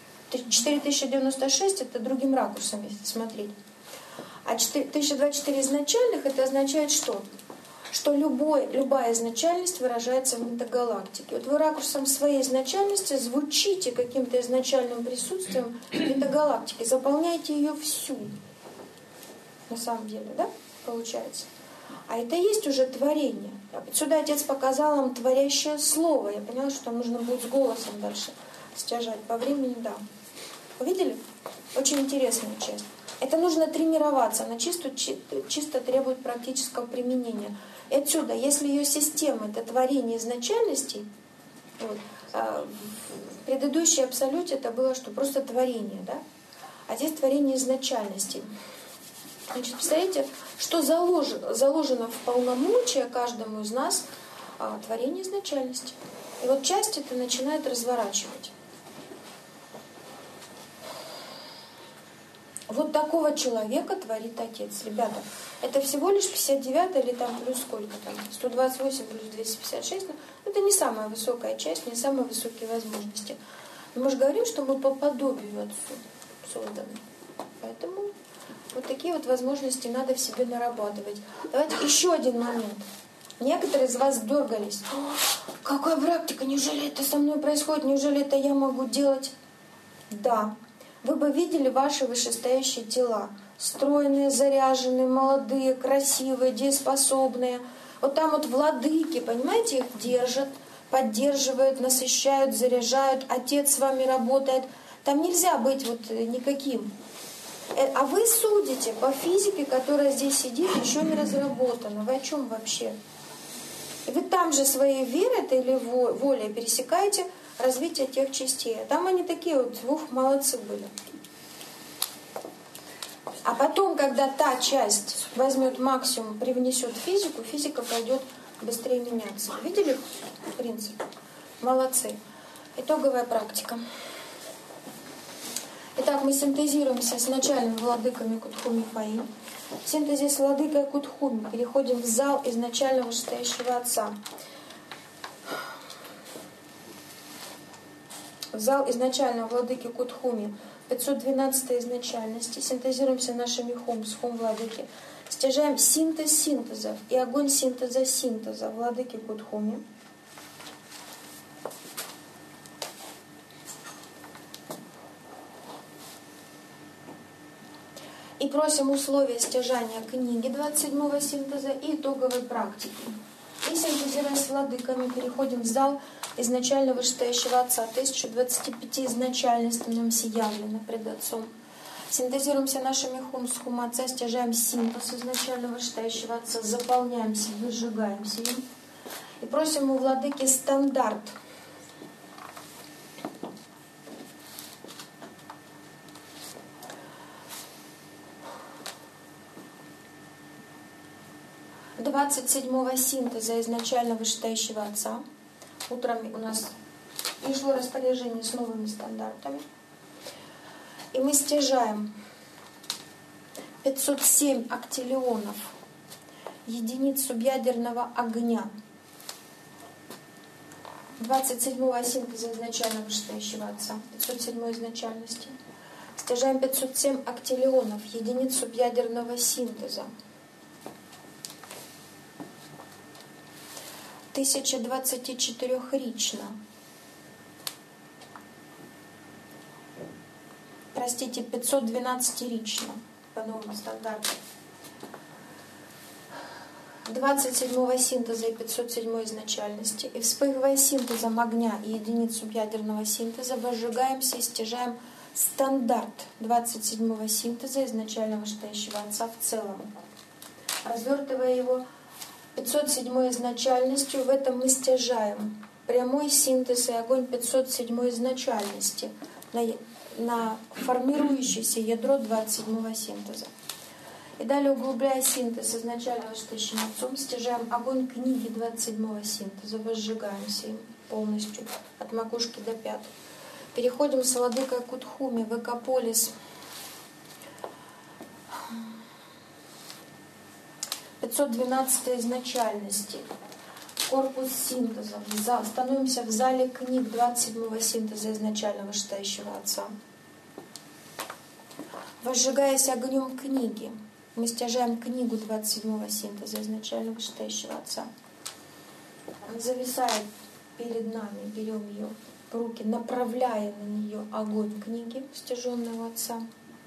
4096 это другим ракурсом, если смотреть. А 1024 изначальных это означает что? Что любая изначальность выражается в метагалактике. Вот вы ракурсом своей изначальности звучите каким-то изначальным присутствием метагалактики, заполняете ее всю. На самом деле, да? Получается. А это есть уже творение. Сюда Отец показал вам творящее слово. Я поняла, что там нужно будет с голосом дальше стяжать. По времени, да. Увидели? Очень интересная часть. Это нужно тренироваться. Она чисто требует практического применения. И отсюда, если ее система — это творение изначальностей, вот, в предыдущей абсолюте это было что? Просто творение, да? А здесь творение изначальностей. Значит, представляете, что заложено в полномочия каждому из нас творение изначальности. И вот часть это начинает разворачивать. Вот такого человека творит Отец. Ребята, это всего лишь 59 или там плюс сколько там, 128 плюс 256. Это не самая высокая часть, не самые высокие возможности. Но мы же говорим, что мы по подобию Отцу созданы. Поэтому вот такие вот возможности надо в себе нарабатывать. Давайте еще один момент. Некоторые из вас дергались. Какая практика? Неужели это со мной происходит? Неужели это я могу делать? Да. Вы бы видели ваши вышестоящие тела. Стройные, заряженные, молодые, красивые, дееспособные. Вот там вот владыки, понимаете, их держат, поддерживают, насыщают, заряжают. Отец с вами работает. Там нельзя быть вот никаким. А вы судите по физике, которая здесь сидит, еще не разработана. Вы о чем вообще? И вы там же своей верой или волей пересекаете развитие тех частей. Там они такие вот, молодцы были. А потом, когда та часть возьмет максимум, привнесет физику, физика пойдет быстрее меняться. Видели принцип? Молодцы. Итоговая практика. Итак, мы синтезируемся с начальными владыками Кутхуми Фаи. В синтезе с владыкой Кутхуми переходим в зал изначально вышестоящего Отца. В зал изначального владыки Кутхуми 512 изначальности. Синтезируемся нашими хум с хум владыки. Стяжаем синтез синтезов и огонь синтеза синтеза владыки Кутхуми. И просим условия стяжания книги 27-го синтеза и итоговой практики. И синтезируя с владыками, переходим в зал изначально вышестоящего Отца. 1025 изначальностей в нем сиявлено пред Отцом. Синтезируемся нашими хум с хум Отца, стяжаем синтез изначально вышестоящего Отца, заполняемся, выжигаемся им. И просим у владыки стандарт. — 27-го синтеза изначально вышестоящего Отца. Утром у нас пришло распоряжение с новыми стандартами. И мы стяжаем 507 актилионов единиц субъядерного огня 27-го синтеза изначально вышестоящего Отца, 507 изначальности. Стяжаем 507 актилионов единиц субъядерного синтеза 1024-рично. Простите, 512-рично по новому стандарту. 27-го синтеза и 507-й изначальности, и вспыхивая синтезом огня и единиц субъядерного синтеза, возжигаемся и стяжаем стандарт 27-го синтеза изначального вышестоящего Отца в целом. Развертывая его 507-й изначальностью, в этом мы стяжаем прямой синтез и огонь 507-й изначальности на формирующееся ядро 27-го синтеза. И далее, углубляя синтез изначального вышестоящим Отцом, стяжаем огонь книги 27-го синтеза, возжигаемся им полностью от макушки до пят. Переходим с владыкой Кутхуми в Экополис 512 изначальности, корпус синтеза. Становимся в зале книг 27-го синтеза изначального вышестоящего Отца. Возжигаясь огнем книги, мы стяжаем книгу 27-го синтеза изначального вышестоящего Отца. Он зависает перед нами, берем ее в руки, направляя на нее огонь книги, стяженного Отца.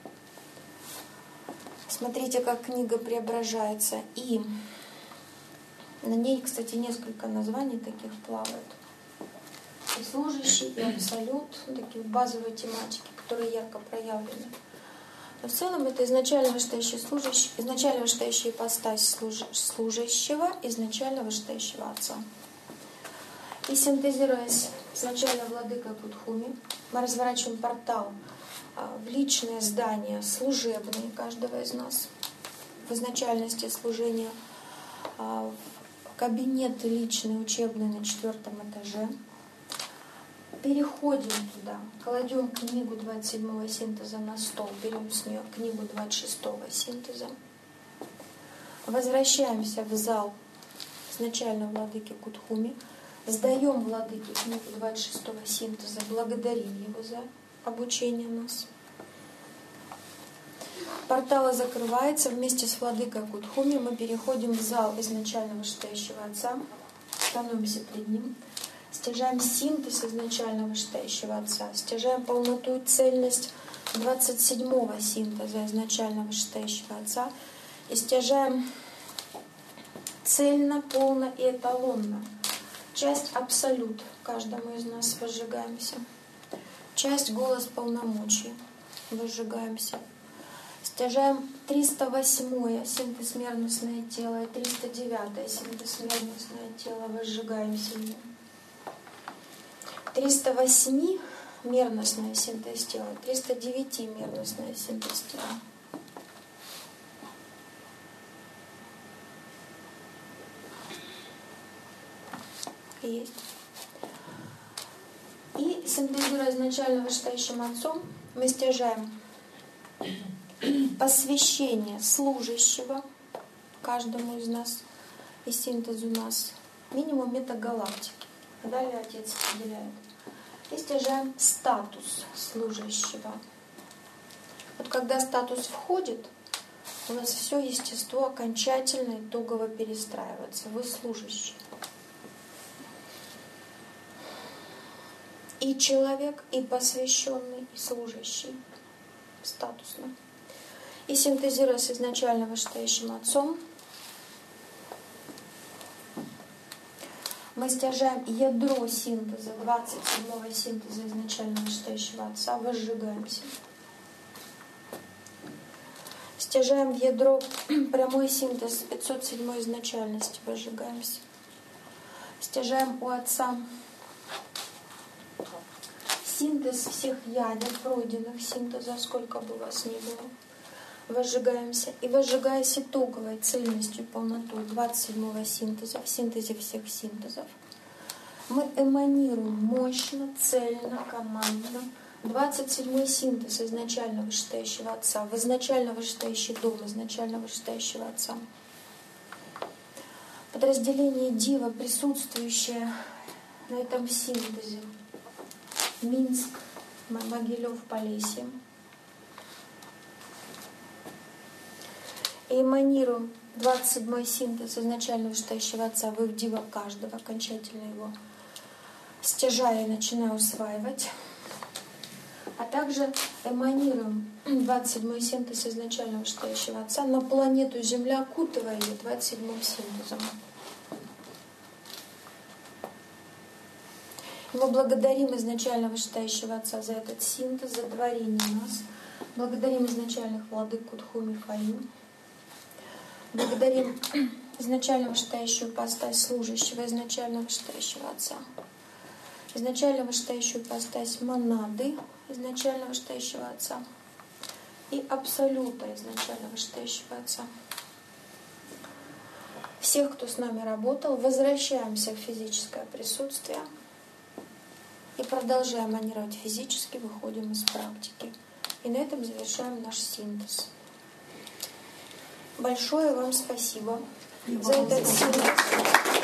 Смотрите, как книга преображается. И на ней, кстати, несколько названий таких плавают. И служащий, и абсолют, такие базовые тематики, которые ярко проявлены. Но в целом это изначально вышестоящий служащий, изначально вышестоящая ипостась служащего, изначально вышестоящего Отца. И синтезируясь изначально владыкой Кутхуми, мы разворачиваем портал в личное здание служебное каждого из нас, в изначальности служения, в кабинет личный учебный на 4-м этаже. Переходим туда, кладем книгу 27-го синтеза на стол, берем с нее книгу 26-го синтеза, возвращаемся в зал изначально владыки Кутхуми, сдаем владыке книгу 26-го синтеза, благодарим его за обучение нас. Портал закрывается, вместе с владыкой Кутхуми мы переходим в зал изначально вышестоящего Отца, становимся пред ним, стяжаем синтез изначально вышестоящего Отца, стяжаем полноту и цельность 27-го синтеза изначально вышестоящего Отца и стяжаем цельно, полно и эталонно часть абсолют каждому из нас возжигаемся, часть голос полномочий возжигаемся, стяжаем 308-е синтез-мерностное тело и 309-е синтез-мерностное тело, возжигаемся им. 308 мерностное синтез тела, 309 мерностное синтез тела. Есть. И синтезируя изначально вышестоящим Отцом, мы стяжаем посвящение служащего каждому из нас и синтез у нас минимум метагалактики. Далее Отец определяет. И стяжаем статус служащего. Вот когда статус входит, у нас все естество окончательно и итогово перестраивается. Вы служащий. И человек, и посвященный, и служащий. Статусно. И синтезируя с изначально вышестоящим Отцом, мы стяжаем ядро синтеза, 27-го синтеза изначально вышестоящего Отца, возжигаемся. Стяжаем в ядро прямой синтез 507-й изначальности, возжигаемся. Стяжаем у Отца синтез всех ядер, пройденных синтезов, сколько бы у вас ни было. Возжигаемся. И возжигаясь итоговой цельностью, полнотой 27-го синтеза, в синтезе всех синтезов, мы эманируем мощно, цельно, командно 27-й синтез изначально вышестоящего Отца, в изначально вышестоящий дом изначально вышестоящего Отца. Подразделение Дива, присутствующее на этом синтезе. Минск, Могилев, Полесье. И эманируем 27-й синтез изначально вышестоящего Отца в их Дива каждого, окончательно его стяжая и начиная усваивать. От также эманируем 27-й синтез изначально вышестоящего Отца на планету Земля, окутывая ее 27-м синтезом. Мы благодарим изначально вышестоящего Отца за этот синтез, за творение нас. Благодарим изначальных владык Кудху Мифаим. Благодарим изначально вышестоящую ипостась служащего, изначально вышестоящего Отца. Изначально вышестоящую ипостась монады, изначально вышестоящего Отца. И абсолюта, изначально вышестоящего Отца. Всех, кто с нами работал, возвращаемся в физическое присутствие и продолжаем манировать физически, выходим из практики. И на этом завершаем наш синтез. Большое вам спасибо за этот синтез.